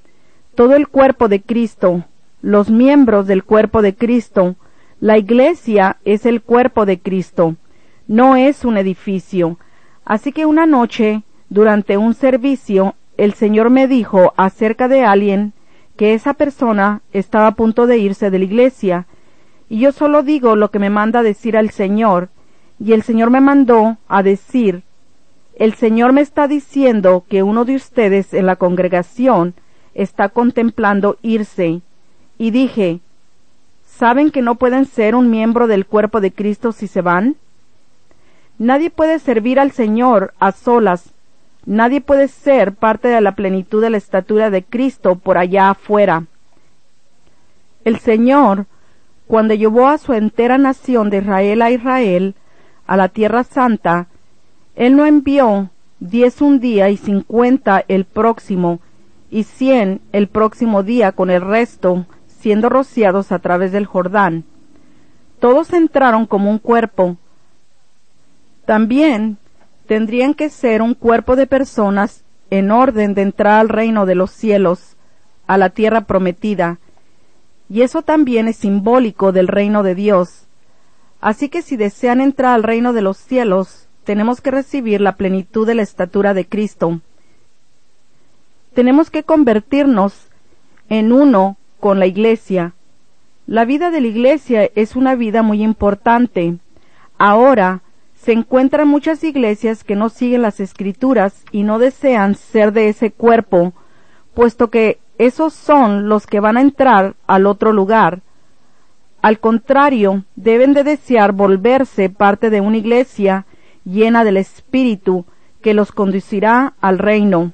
Speaker 1: todo el cuerpo de Cristo, los miembros del cuerpo de Cristo. La iglesia es el cuerpo de Cristo, no es un edificio. Así que una noche, durante un servicio, el Señor me dijo acerca de alguien que esa persona estaba a punto de irse de la iglesia, y yo solo digo lo que me manda decir al Señor, y el Señor me mandó a decir, el Señor me está diciendo que uno de ustedes en la congregación está contemplando irse, y dije, ¿saben que no pueden ser un miembro del cuerpo de Cristo si se van? Nadie puede servir al Señor a solas, nadie puede ser parte de la plenitud de la estatura de Cristo por allá afuera. El Señor, cuando llevó a su entera nación de Israel a Israel, a la tierra santa, Él no envió diez un día y cincuenta el próximo, y cien el próximo día con el resto, siendo rociados a través del Jordán. Todos entraron como un cuerpo. También tendrían que ser un cuerpo de personas en orden de entrar al reino de los cielos, a la tierra prometida, y eso también es simbólico del reino de Dios. Así que si desean entrar al reino de los cielos, tenemos que recibir la plenitud de la estatura de Cristo. Tenemos que convertirnos en uno con la iglesia. La vida de la iglesia es una vida muy importante. Ahora se encuentran muchas iglesias que no siguen las escrituras y no desean ser de ese cuerpo, puesto que esos son los que van a entrar al otro lugar. Al contrario, deben de desear volverse parte de una iglesia llena del Espíritu que los conducirá al reino.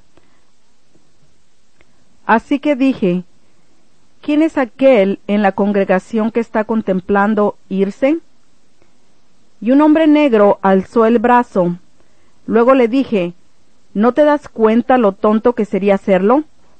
Speaker 1: Así que dije, ¿quién es aquel en la congregación que está contemplando irse? Y un hombre negro alzó el brazo. Luego le dije, ¿no te das cuenta lo tonto que sería hacerlo?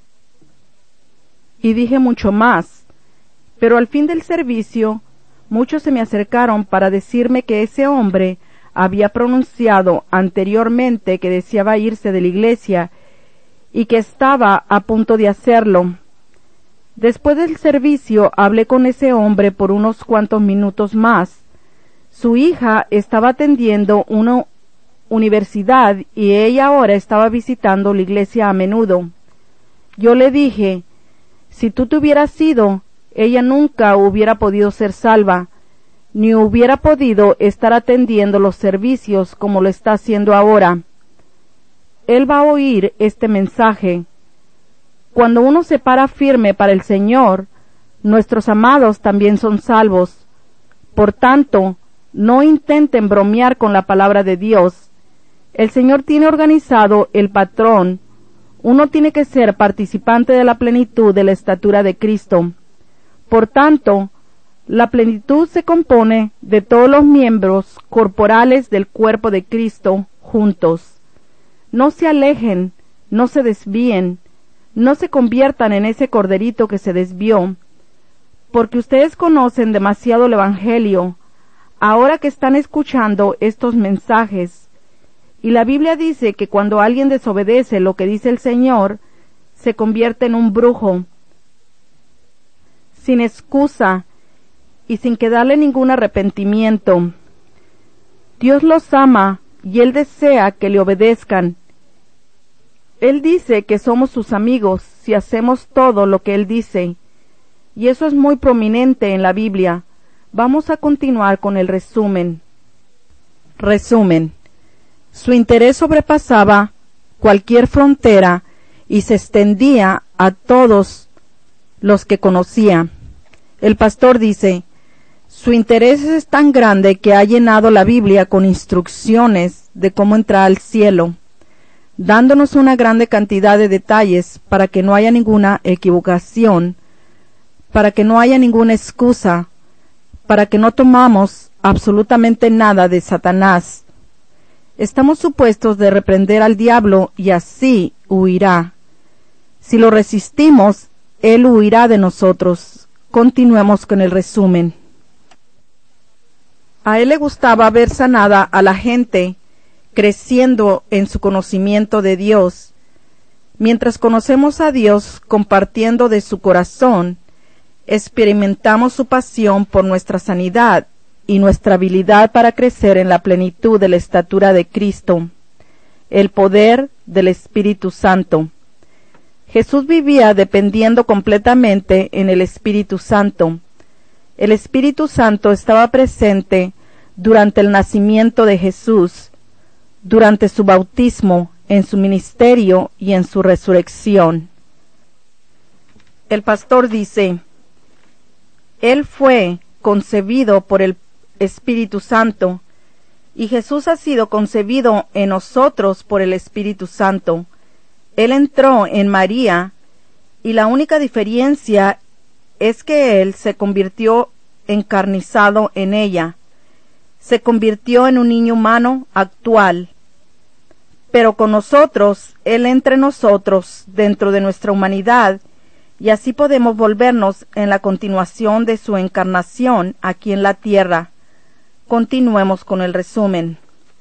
Speaker 1: Y dije mucho más, pero al fin del servicio, muchos se me acercaron para decirme que ese hombre había pronunciado anteriormente que deseaba irse de la iglesia y que estaba a punto de hacerlo. Después del servicio hablé con ese hombre por unos cuantos minutos más. Su hija estaba atendiendo una universidad y ella ahora estaba visitando la iglesia a menudo. Yo le dije, si tú te hubieras ido, ella nunca hubiera podido ser salva, ni hubiera podido estar atendiendo los servicios como lo está haciendo ahora. Él va a oír este mensaje. Cuando uno se para firme para el Señor, nuestros amados también son salvos. Por tanto, no intenten bromear con la palabra de Dios. El Señor tiene organizado el patrón. Uno tiene que ser participante de la plenitud de la estatura de Cristo. Por tanto, la plenitud se compone de todos los miembros corporales del cuerpo de Cristo juntos. No se alejen, no se desvíen, no se conviertan en ese corderito que se desvió, porque ustedes conocen demasiado el Evangelio, ahora que están escuchando estos mensajes. Y la Biblia dice que cuando alguien desobedece lo que dice el Señor, se convierte en un brujo, sin excusa y sin que darle ningún arrepentimiento. Dios los ama y Él desea que le obedezcan. Él dice que somos sus amigos si hacemos todo lo que Él dice, y eso es muy prominente en la Biblia. Vamos a continuar con el resumen. Resumen. Su interés sobrepasaba cualquier frontera y se extendía a todos los que conocía. El pastor dice, su interés es tan grande que ha llenado la Biblia con instrucciones de cómo entrar al cielo, dándonos una grande cantidad de detalles para que no haya ninguna equivocación, para que no haya ninguna excusa, para que no tomamos absolutamente nada de Satanás. Estamos supuestos de reprender al diablo y así huirá. Si lo resistimos, él huirá de nosotros. Continuemos con el resumen. A él le gustaba ver sanada a la gente, creciendo en su conocimiento de Dios. Mientras conocemos a Dios compartiendo de su corazón, experimentamos su pasión por nuestra sanidad y nuestra habilidad para crecer en la plenitud de la estatura de Cristo, el poder del Espíritu Santo. Jesús vivía dependiendo completamente en el Espíritu Santo. El Espíritu Santo estaba presente durante el nacimiento de Jesús, durante su bautismo, en su ministerio y en su resurrección. El pastor dice, Él fue concebido por el Espíritu Santo, y Jesús ha sido concebido en nosotros por el Espíritu Santo. Él entró en María, y la única diferencia es que Él se convirtió encarnizado en ella, se convirtió en un niño humano actual, pero con nosotros, Él entre nosotros, dentro de nuestra humanidad, y así podemos volvernos en la continuación de su encarnación aquí en la tierra. Continuemos con el resumen.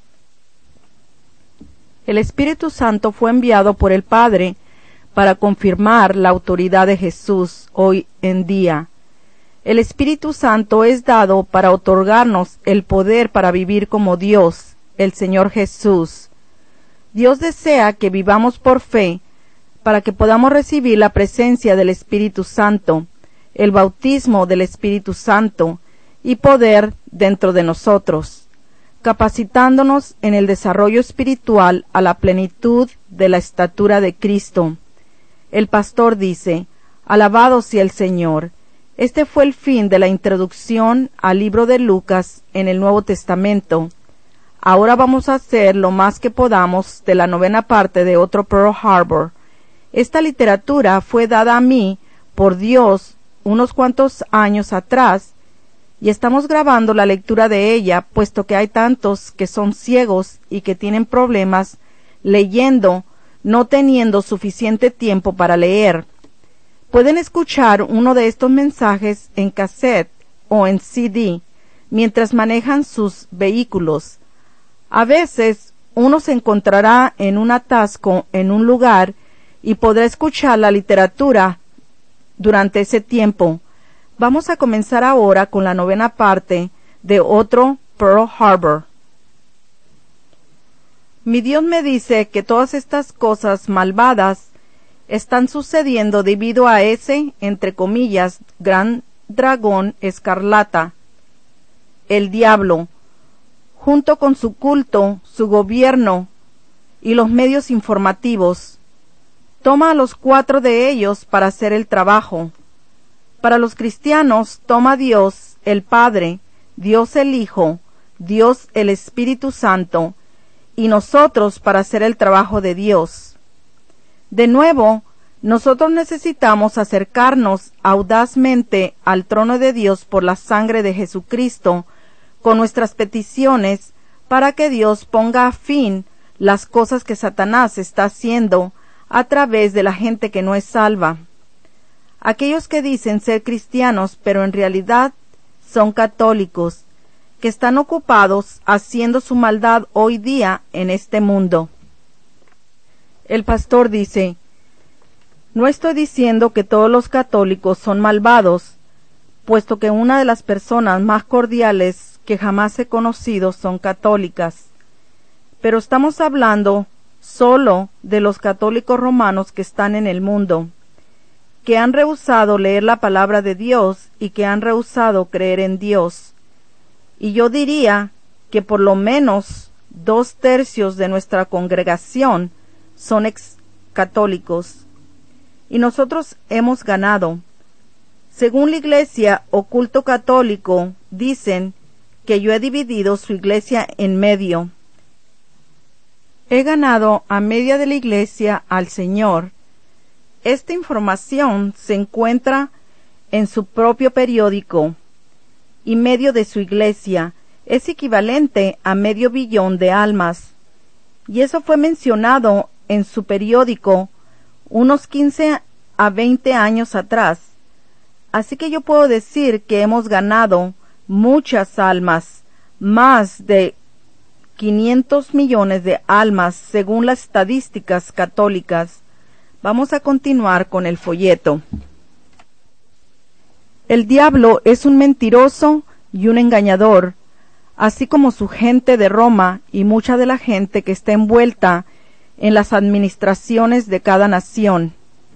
Speaker 1: El Espíritu Santo fue enviado por el Padre para confirmar la autoridad de Jesús hoy en día. El Espíritu Santo es dado para otorgarnos el poder para vivir como Dios, el Señor Jesús. Dios desea que vivamos por fe para que podamos recibir la presencia del Espíritu Santo, el bautismo del Espíritu Santo y poder dentro de nosotros, capacitándonos en el desarrollo espiritual a la plenitud de la estatura de Cristo. El pastor dice, alabado sea el Señor. Este fue el fin de la introducción al libro de Lucas en el Nuevo Testamento. Ahora vamos a hacer lo más que podamos de la novena parte de otro Pearl Harbor. Esta literatura fue dada a mí por Dios unos cuantos años atrás, y estamos grabando la lectura de ella, puesto que hay tantos que son ciegos y que tienen problemas leyendo, no teniendo suficiente tiempo para leer. Pueden escuchar uno de estos mensajes en cassette o en C D mientras manejan sus vehículos. A veces uno se encontrará en un atasco en un lugar y podrá escuchar la literatura durante ese tiempo. Vamos a comenzar ahora con la novena parte de otro Pearl Harbor. Mi Dios me dice que todas estas cosas malvadas están sucediendo debido a ese, entre comillas, gran dragón escarlata, el diablo, junto con su culto, su gobierno y los medios informativos. Toma a los cuatro de ellos para hacer el trabajo. Para los cristianos, toma Dios el Padre, Dios el Hijo, Dios el Espíritu Santo, y nosotros para hacer el trabajo de Dios. De nuevo, nosotros necesitamos acercarnos audazmente al trono de Dios por la sangre de Jesucristo, con nuestras peticiones, para que Dios ponga a fin las cosas que Satanás está haciendo a través de la gente que no es salva. Aquellos que dicen ser cristianos, pero en realidad son católicos, que están ocupados haciendo su maldad hoy día en este mundo. El pastor dice, no estoy diciendo que todos los católicos son malvados, puesto que una de las personas más cordiales que jamás he conocido son católicas, pero estamos hablando solo de los católicos romanos que están en el mundo, que han rehusado leer la palabra de Dios y que han rehusado creer en Dios. Y yo diría que por lo menos dos tercios de nuestra congregación son ex católicos, y nosotros hemos ganado. Según la Iglesia o culto católico, dicen que yo he dividido su iglesia en medio. He ganado a media de la iglesia al Señor. Esta información se encuentra en su propio periódico, y medio de su iglesia es equivalente a medio billón de almas, y eso fue mencionado en su periódico unos quince a veinte años atrás. Así que yo puedo decir que hemos ganado muchas almas, más de quinientos millones de almas según las estadísticas católicas, Vamos a continuar con el folleto. El diablo es un mentiroso y un engañador, así como su gente de Roma y mucha de la gente que está envuelta en las administraciones de cada nación.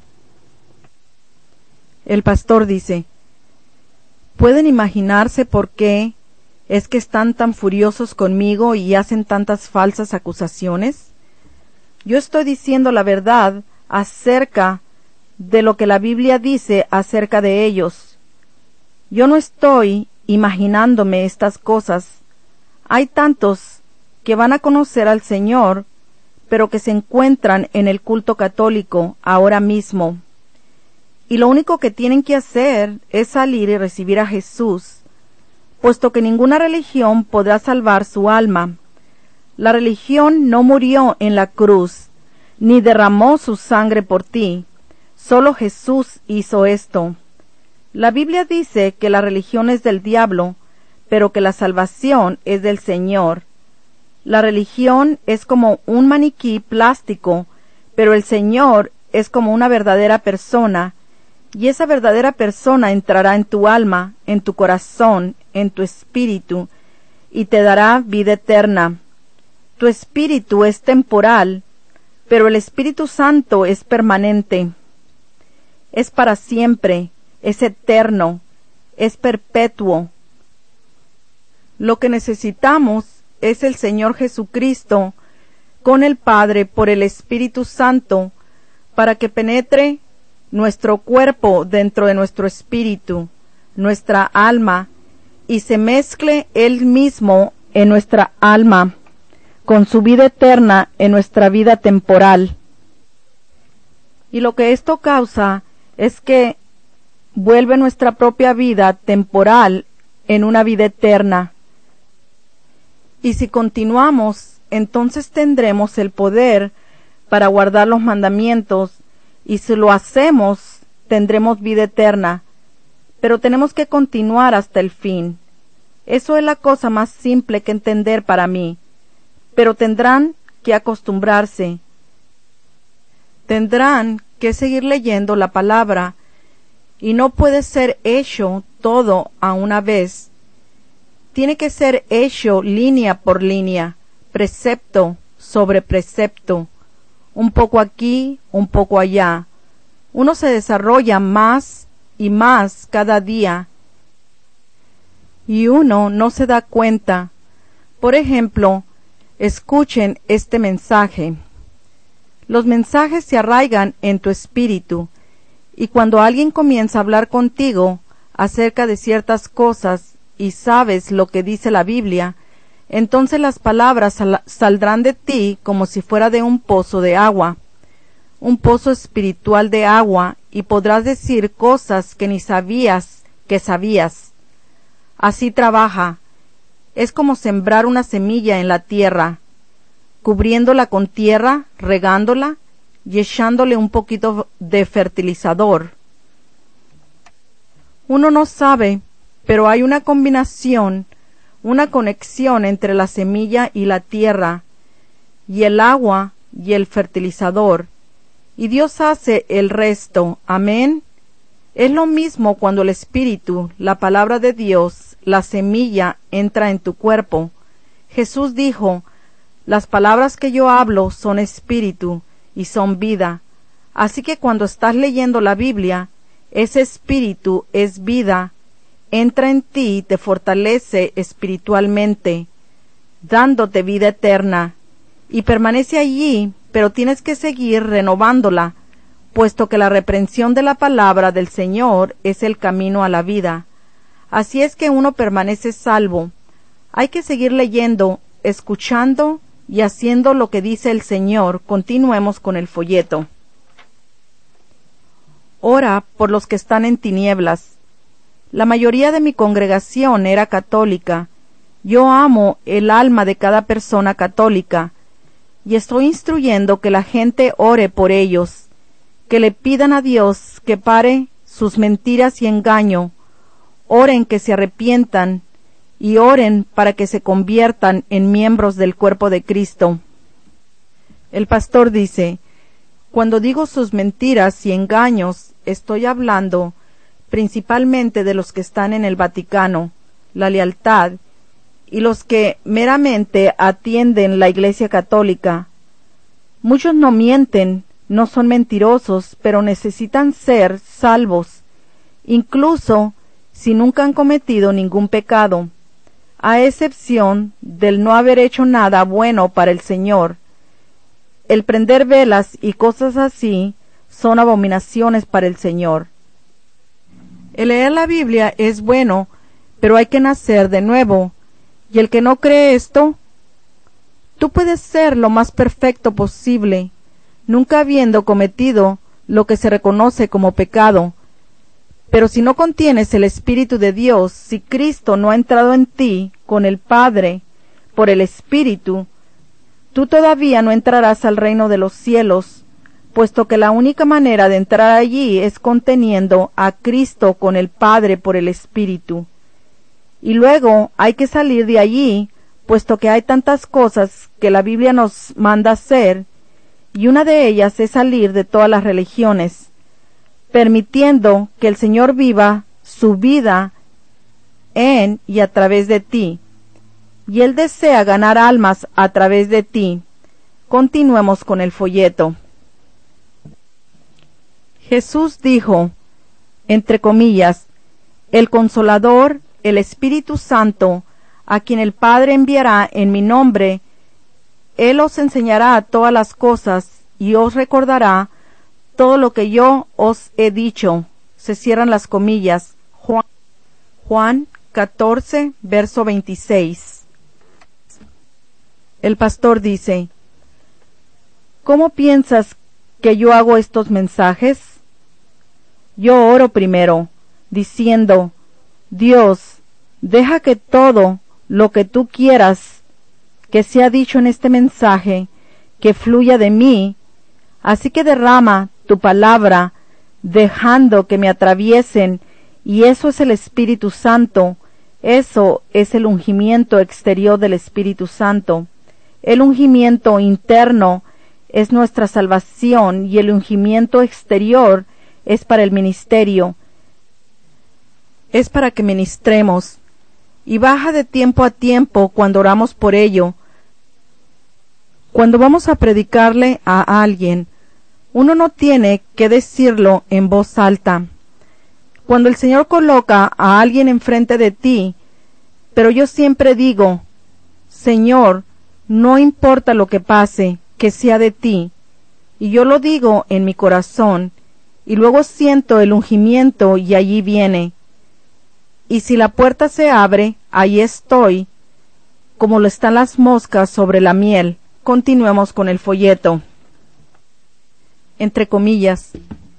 Speaker 1: El pastor dice, ¿pueden imaginarse por qué es que están tan furiosos conmigo y hacen tantas falsas acusaciones? Yo estoy diciendo la verdad acerca de lo que la Biblia dice acerca de ellos. Yo no estoy imaginándome estas cosas. Hay tantos que van a conocer al Señor, pero que se encuentran en el culto católico ahora mismo. Y lo único que tienen que hacer es salir y recibir a Jesús, puesto que ninguna religión podrá salvar su alma. La religión no murió en la cruz, ni derramó su sangre por ti. Solo Jesús hizo esto. La Biblia dice que la religión es del diablo, pero que la salvación es del Señor. La religión es como un maniquí plástico, pero el Señor es como una verdadera persona, y esa verdadera persona entrará en tu alma, en tu corazón, en tu espíritu, y te dará vida eterna. Tu espíritu es temporal, pero el Espíritu Santo es permanente. Es para siempre, es eterno, es perpetuo. Lo que necesitamos es el Señor Jesucristo con el Padre por el Espíritu Santo para que penetre nuestro cuerpo dentro de nuestro espíritu, nuestra alma, y se mezcle Él mismo en nuestra alma con su vida eterna en nuestra vida temporal. Y lo que esto causa es que vuelve nuestra propia vida temporal en una vida eterna. Y si continuamos, entonces tendremos el poder para guardar los mandamientos, y si lo hacemos, tendremos vida eterna. Pero tenemos que continuar hasta el fin. Eso es la cosa más simple que entender para mí. Pero tendrán que acostumbrarse. Tendrán que seguir leyendo la palabra, y no puede ser hecho todo a una vez. Tiene que ser hecho línea por línea, precepto sobre precepto, un poco aquí, un poco allá. Uno se desarrolla más y más cada día, y uno no se da cuenta. Por ejemplo, escuchen este mensaje. Los mensajes se arraigan en tu espíritu, y cuando alguien comienza a hablar contigo acerca de ciertas cosas y sabes lo que dice la Biblia, entonces las palabras sal- saldrán de ti como si fuera de un pozo de agua, un pozo espiritual de agua, y podrás decir cosas que ni sabías que sabías. Así trabaja. Es como sembrar una semilla en la tierra, cubriéndola con tierra, regándola y echándole un poquito de fertilizador. Uno no sabe, pero hay una combinación, una conexión entre la semilla y la tierra, y el agua y el fertilizador, y Dios hace el resto. Amén. Es lo mismo cuando el Espíritu, la palabra de Dios, la semilla, entra en tu cuerpo. Jesús dijo, las palabras que yo hablo son espíritu y son vida. Así que cuando estás leyendo la Biblia, ese espíritu es vida, entra en ti y te fortalece espiritualmente, dándote vida eterna, y permanece allí, pero tienes que seguir renovándola, puesto que la reprensión de la palabra del Señor es el camino a la vida. Así es que uno permanece salvo. Hay que seguir leyendo, escuchando y haciendo lo que dice el Señor. Continuemos con el folleto. Ora por los que están en tinieblas. La mayoría de mi congregación era católica. Yo amo el alma de cada persona católica, y estoy instruyendo que la gente ore por ellos, que le pidan a Dios que pare sus mentiras y engaño, oren que se arrepientan, y oren para que se conviertan en miembros del cuerpo de Cristo. El pastor dice, Cuando digo sus mentiras y engaños, estoy hablando principalmente de los que están en el Vaticano, la lealtad, y los que meramente atienden la Iglesia Católica. Muchos no mienten, no son mentirosos, pero necesitan ser salvos, incluso si nunca han cometido ningún pecado, a excepción del no haber hecho nada bueno para el Señor. El prender velas y cosas así son abominaciones para el Señor. El leer la Biblia es bueno, pero hay que nacer de nuevo, y el que no cree esto, tú puedes ser lo más perfecto posible, nunca habiendo cometido lo que se reconoce como pecado, pero si no contienes el Espíritu de Dios, si Cristo no ha entrado en ti con el Padre por el Espíritu, tú todavía no entrarás al reino de los cielos, puesto que la única manera de entrar allí es conteniendo a Cristo con el Padre por el Espíritu. Y luego hay que salir de allí, puesto que hay tantas cosas que la Biblia nos manda hacer, y una de ellas es salir de todas las religiones, permitiendo que el Señor viva su vida en y a través de ti. Y Él desea ganar almas a través de ti. Continuemos con el folleto. Jesús dijo, entre comillas, el Consolador, el Espíritu Santo, a quien el Padre enviará en mi nombre, Él os enseñará todas las cosas y os recordará todo lo que yo os he dicho. Se cierran las comillas. Juan, Juan catorce, verso veintiséis. El pastor dice, ¿cómo piensas que yo hago estos mensajes? Yo oro primero, diciendo, Dios, deja que todo lo que tú quieras que sea dicho en este mensaje, que fluya de mí, así que derrama tu palabra, dejando que me atraviesen, y eso es el Espíritu Santo, eso es el ungimiento exterior del Espíritu Santo. El ungimiento interno es nuestra salvación y el ungimiento exterior es para el ministerio, es para que ministremos, y baja de tiempo a tiempo cuando oramos por ello. Cuando vamos a predicarle a alguien, uno no tiene que decirlo en voz alta. Cuando el Señor coloca a alguien enfrente de ti, pero yo siempre digo, Señor, no importa lo que pase, que sea de ti, y yo lo digo en mi corazón, y luego siento el ungimiento y allí viene. Y si la puerta se abre, ahí estoy, como lo están las moscas sobre la miel. Continuemos con el folleto. Entre comillas.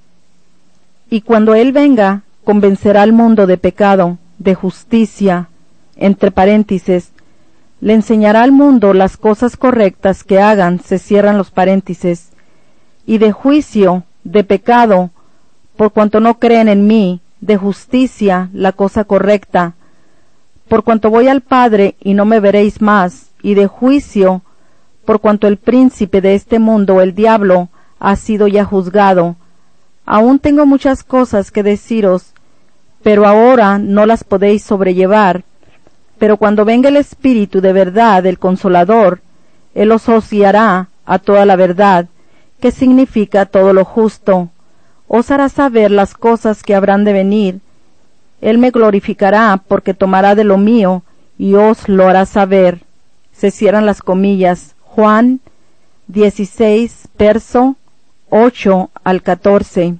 Speaker 1: Y cuando Él venga, convencerá al mundo de pecado, de justicia, entre paréntesis, le enseñará al mundo las cosas correctas que hagan, se cierran los paréntesis, y de juicio, de pecado, por cuanto no creen en mí, de justicia, la cosa correcta, por cuanto voy al Padre y no me veréis más, y de juicio, por cuanto el príncipe de este mundo, el diablo, ha sido ya juzgado. Aún tengo muchas cosas que deciros, pero ahora no las podéis sobrellevar. Pero cuando venga el Espíritu de verdad, el Consolador, Él os guiará a toda la verdad, que significa todo lo justo. Os hará saber las cosas que habrán de venir. Él me glorificará, porque tomará de lo mío, y os lo hará saber. Se cierran las comillas. Juan dieciséis, verso ocho al catorce.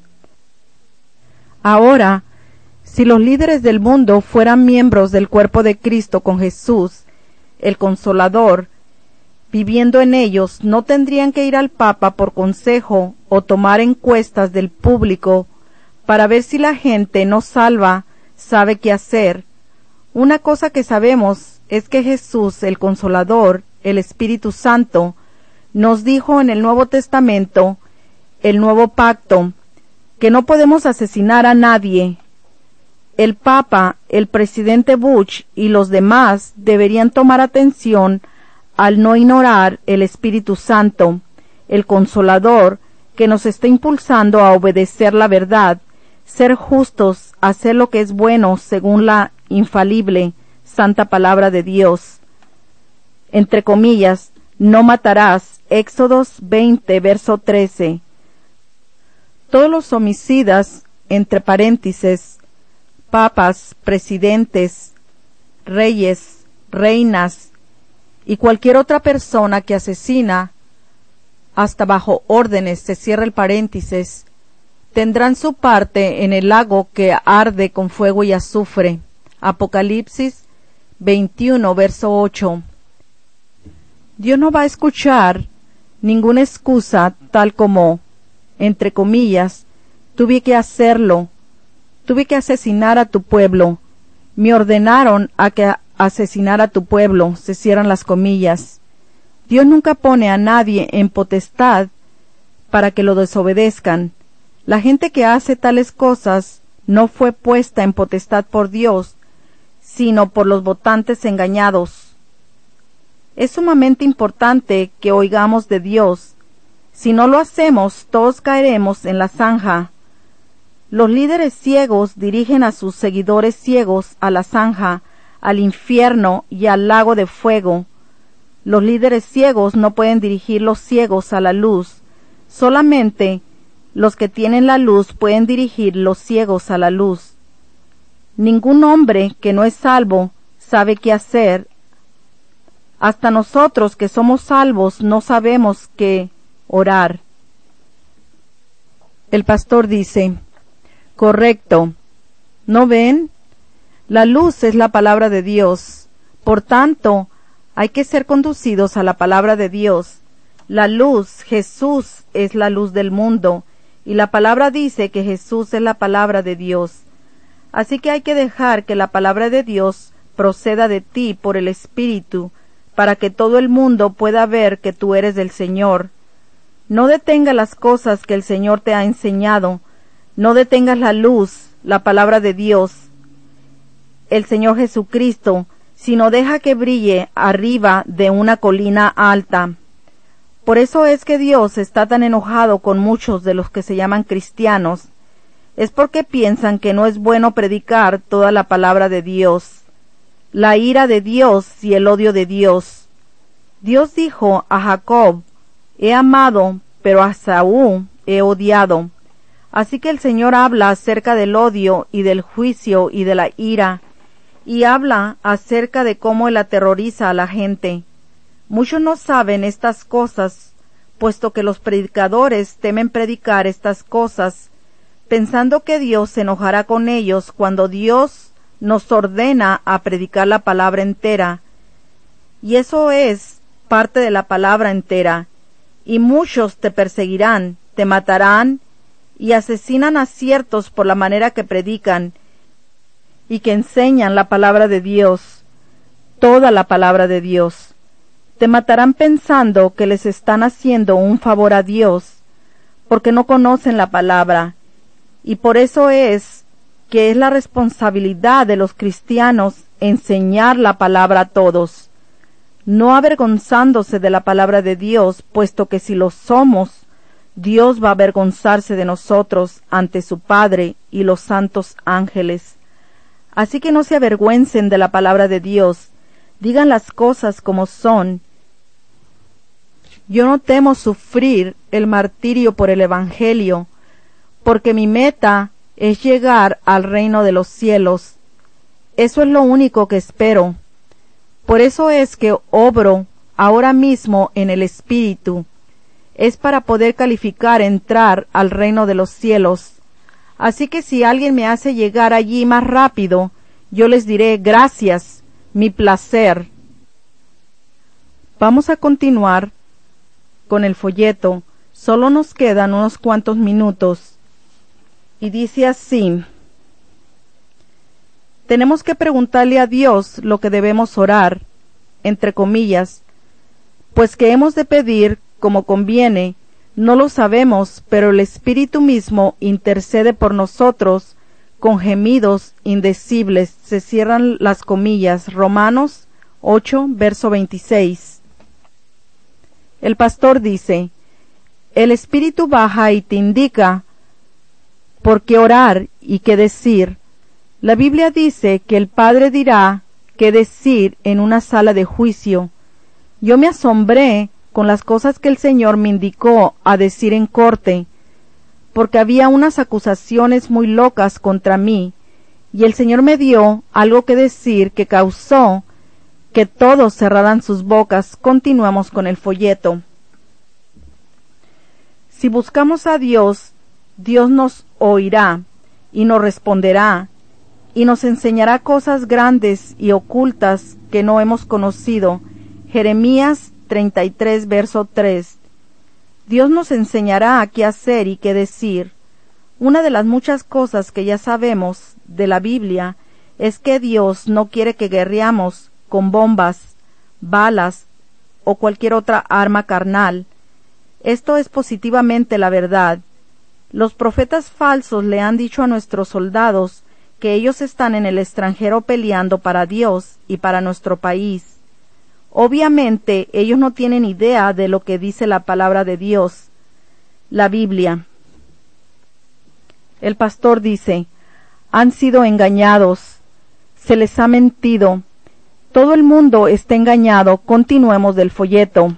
Speaker 1: Ahora, si los líderes del mundo fueran miembros del cuerpo de Cristo con Jesús, el Consolador, viviendo en ellos, no tendrían que ir al Papa por consejo o tomar encuestas del público para ver si la gente no salva sabe qué hacer. Una cosa que sabemos es que Jesús, el Consolador, el Espíritu Santo, nos dijo en el Nuevo Testamento, el Nuevo Pacto, que no podemos asesinar a nadie. El Papa, el presidente Bush y los demás deberían tomar atención al no ignorar el Espíritu Santo, el Consolador, que nos está impulsando a obedecer la verdad, ser justos, hacer lo que es bueno según la infalible, santa palabra de Dios. Entre comillas, no matarás, Éxodos veinte, verso trece. Todos los homicidas, entre paréntesis, papas, presidentes, reyes, reinas y cualquier otra persona que asesina, hasta bajo órdenes, se cierra el paréntesis, tendrán su parte en el lago que arde con fuego y azufre. Apocalipsis veintiuno, verso ocho. Dios no va a escuchar ninguna excusa tal como, entre comillas, tuve que hacerlo, tuve que asesinar a tu pueblo, me ordenaron a que asesinara a tu pueblo, se cierran las comillas. Dios nunca pone a nadie en potestad para que lo desobedezcan. La gente que hace tales cosas no fue puesta en potestad por Dios, sino por los votantes engañados. Es sumamente importante que oigamos de Dios. Si no lo hacemos, todos caeremos en la zanja. Los líderes ciegos dirigen a sus seguidores ciegos a la zanja, al infierno y al lago de fuego. Los líderes ciegos no pueden dirigir los ciegos a la luz. Solamente los que tienen la luz pueden dirigir los ciegos a la luz. Ningún hombre que no es salvo sabe qué hacer. Hasta nosotros que somos salvos no sabemos qué orar. El pastor dice, correcto, ¿no ven? La luz es la palabra de Dios. Por tanto, hay que ser conducidos a la palabra de Dios. La luz, Jesús, es la luz del mundo, y la palabra dice que Jesús es la palabra de Dios. Así que hay que dejar que la palabra de Dios proceda de ti por el Espíritu, para que todo el mundo pueda ver que tú eres del Señor. No detengas las cosas que el Señor te ha enseñado, no detengas la luz, la palabra de Dios, el Señor Jesucristo, sino deja que brille arriba de una colina alta. Por eso es que Dios está tan enojado con muchos de los que se llaman cristianos. Es porque piensan que no es bueno predicar toda la palabra de Dios, la ira de Dios y el odio de Dios. Dios dijo a Jacob, he amado, pero a Saúl he odiado. Así que el Señor habla acerca del odio y del juicio y de la ira, y habla acerca de cómo él aterroriza a la gente. Muchos no saben estas cosas, puesto que los predicadores temen predicar estas cosas, pensando que Dios se enojará con ellos cuando Dios nos ordena a predicar la palabra entera. Y eso es parte de la palabra entera. Y muchos te perseguirán, te matarán, y asesinan a ciertos por la manera que predican, y que enseñan la palabra de Dios, toda la palabra de Dios. Te matarán pensando que les están haciendo un favor a Dios, porque no conocen la palabra, y por eso es que es la responsabilidad de los cristianos enseñar la palabra a todos, no avergonzándose de la palabra de Dios, puesto que si lo somos, Dios va a avergonzarse de nosotros ante su Padre y los santos ángeles. Así que no se avergüencen de la palabra de Dios, digan las cosas como son. Yo no temo sufrir el martirio por el Evangelio, porque mi meta es llegar al reino de los cielos. Eso es lo único que espero. Por eso es que obro ahora mismo en el Espíritu. Es para poder calificar entrar al reino de los cielos. Así que si alguien me hace llegar allí más rápido, yo les diré gracias, mi placer. Vamos a continuar con el folleto. Solo nos quedan unos cuantos minutos. Y dice así: tenemos que preguntarle a Dios lo que debemos orar, entre comillas, pues que hemos de pedir como conviene. No lo sabemos, pero el Espíritu mismo intercede por nosotros con gemidos indecibles. Se cierran las comillas. Romanos ocho, verso veintiséis. El pastor dice, El Espíritu baja y te indica por qué orar y qué decir. La Biblia dice que el Padre dirá qué decir en una sala de juicio. Yo me asombré con las cosas que el Señor me indicó a decir en corte, porque había unas acusaciones muy locas contra mí, y el Señor me dio algo que decir que causó que todos cerraran sus bocas. Continuamos con el folleto. Si buscamos a Dios, Dios nos oirá y nos responderá y nos enseñará cosas grandes y ocultas que no hemos conocido. Jeremías treinta y tres, verso tres. Dios nos enseñará qué hacer y qué decir. Una de las muchas cosas que ya sabemos de la Biblia es que Dios no quiere que guerreamos con bombas, balas o cualquier otra arma carnal. Esto es positivamente la verdad. Los profetas falsos le han dicho a nuestros soldados que ellos están en el extranjero peleando para Dios y para nuestro país. Obviamente ellos no tienen idea de lo que dice la palabra de Dios, la Biblia. El pastor dice, han sido engañados, se les ha mentido, todo el mundo está engañado. Continuemos del folleto.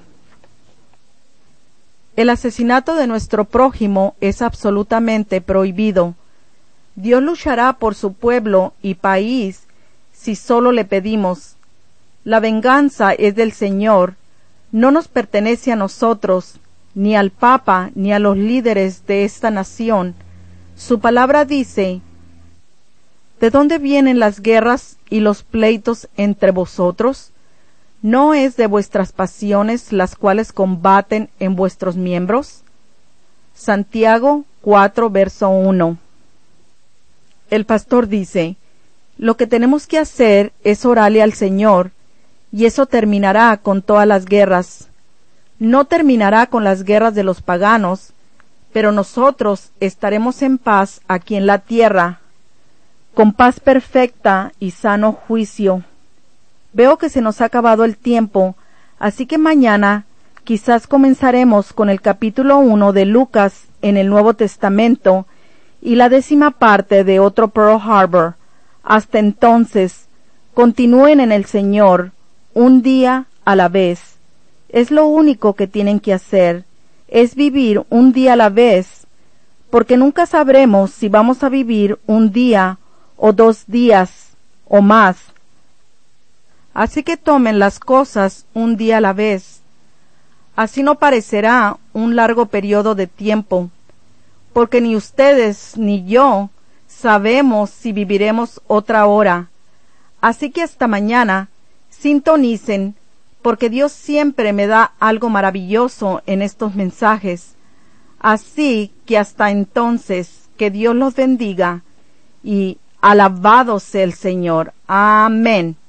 Speaker 1: El asesinato de nuestro prójimo es absolutamente prohibido. Dios luchará por su pueblo y país si solo le pedimos. La venganza es del Señor, no nos pertenece a nosotros, ni al Papa, ni a los líderes de esta nación. Su palabra dice, ¿de dónde vienen las guerras y los pleitos entre vosotros? ¿No es de vuestras pasiones las cuales combaten en vuestros miembros? Santiago cuatro, verso uno. El pastor dice, lo que tenemos que hacer es orarle al Señor, y eso terminará con todas las guerras. No terminará con las guerras de los paganos, pero nosotros estaremos en paz aquí en la tierra, con paz perfecta y sano juicio. Veo que se nos ha acabado el tiempo, así que mañana quizás comenzaremos con el capítulo uno de Lucas en el Nuevo Testamento y la décima parte de otro Pearl Harbor. Hasta entonces, continúen en el Señor, un día a la vez. Es lo único que tienen que hacer, es vivir un día a la vez, porque nunca sabremos si vamos a vivir un día o dos días o más. Así que tomen las cosas un día a la vez. Así no parecerá un largo periodo de tiempo, porque ni ustedes ni yo sabemos si viviremos otra hora. Así que hasta mañana, sintonicen, porque Dios siempre me da algo maravilloso en estos mensajes. Así que hasta entonces, que Dios los bendiga y alabado sea el Señor. Amén.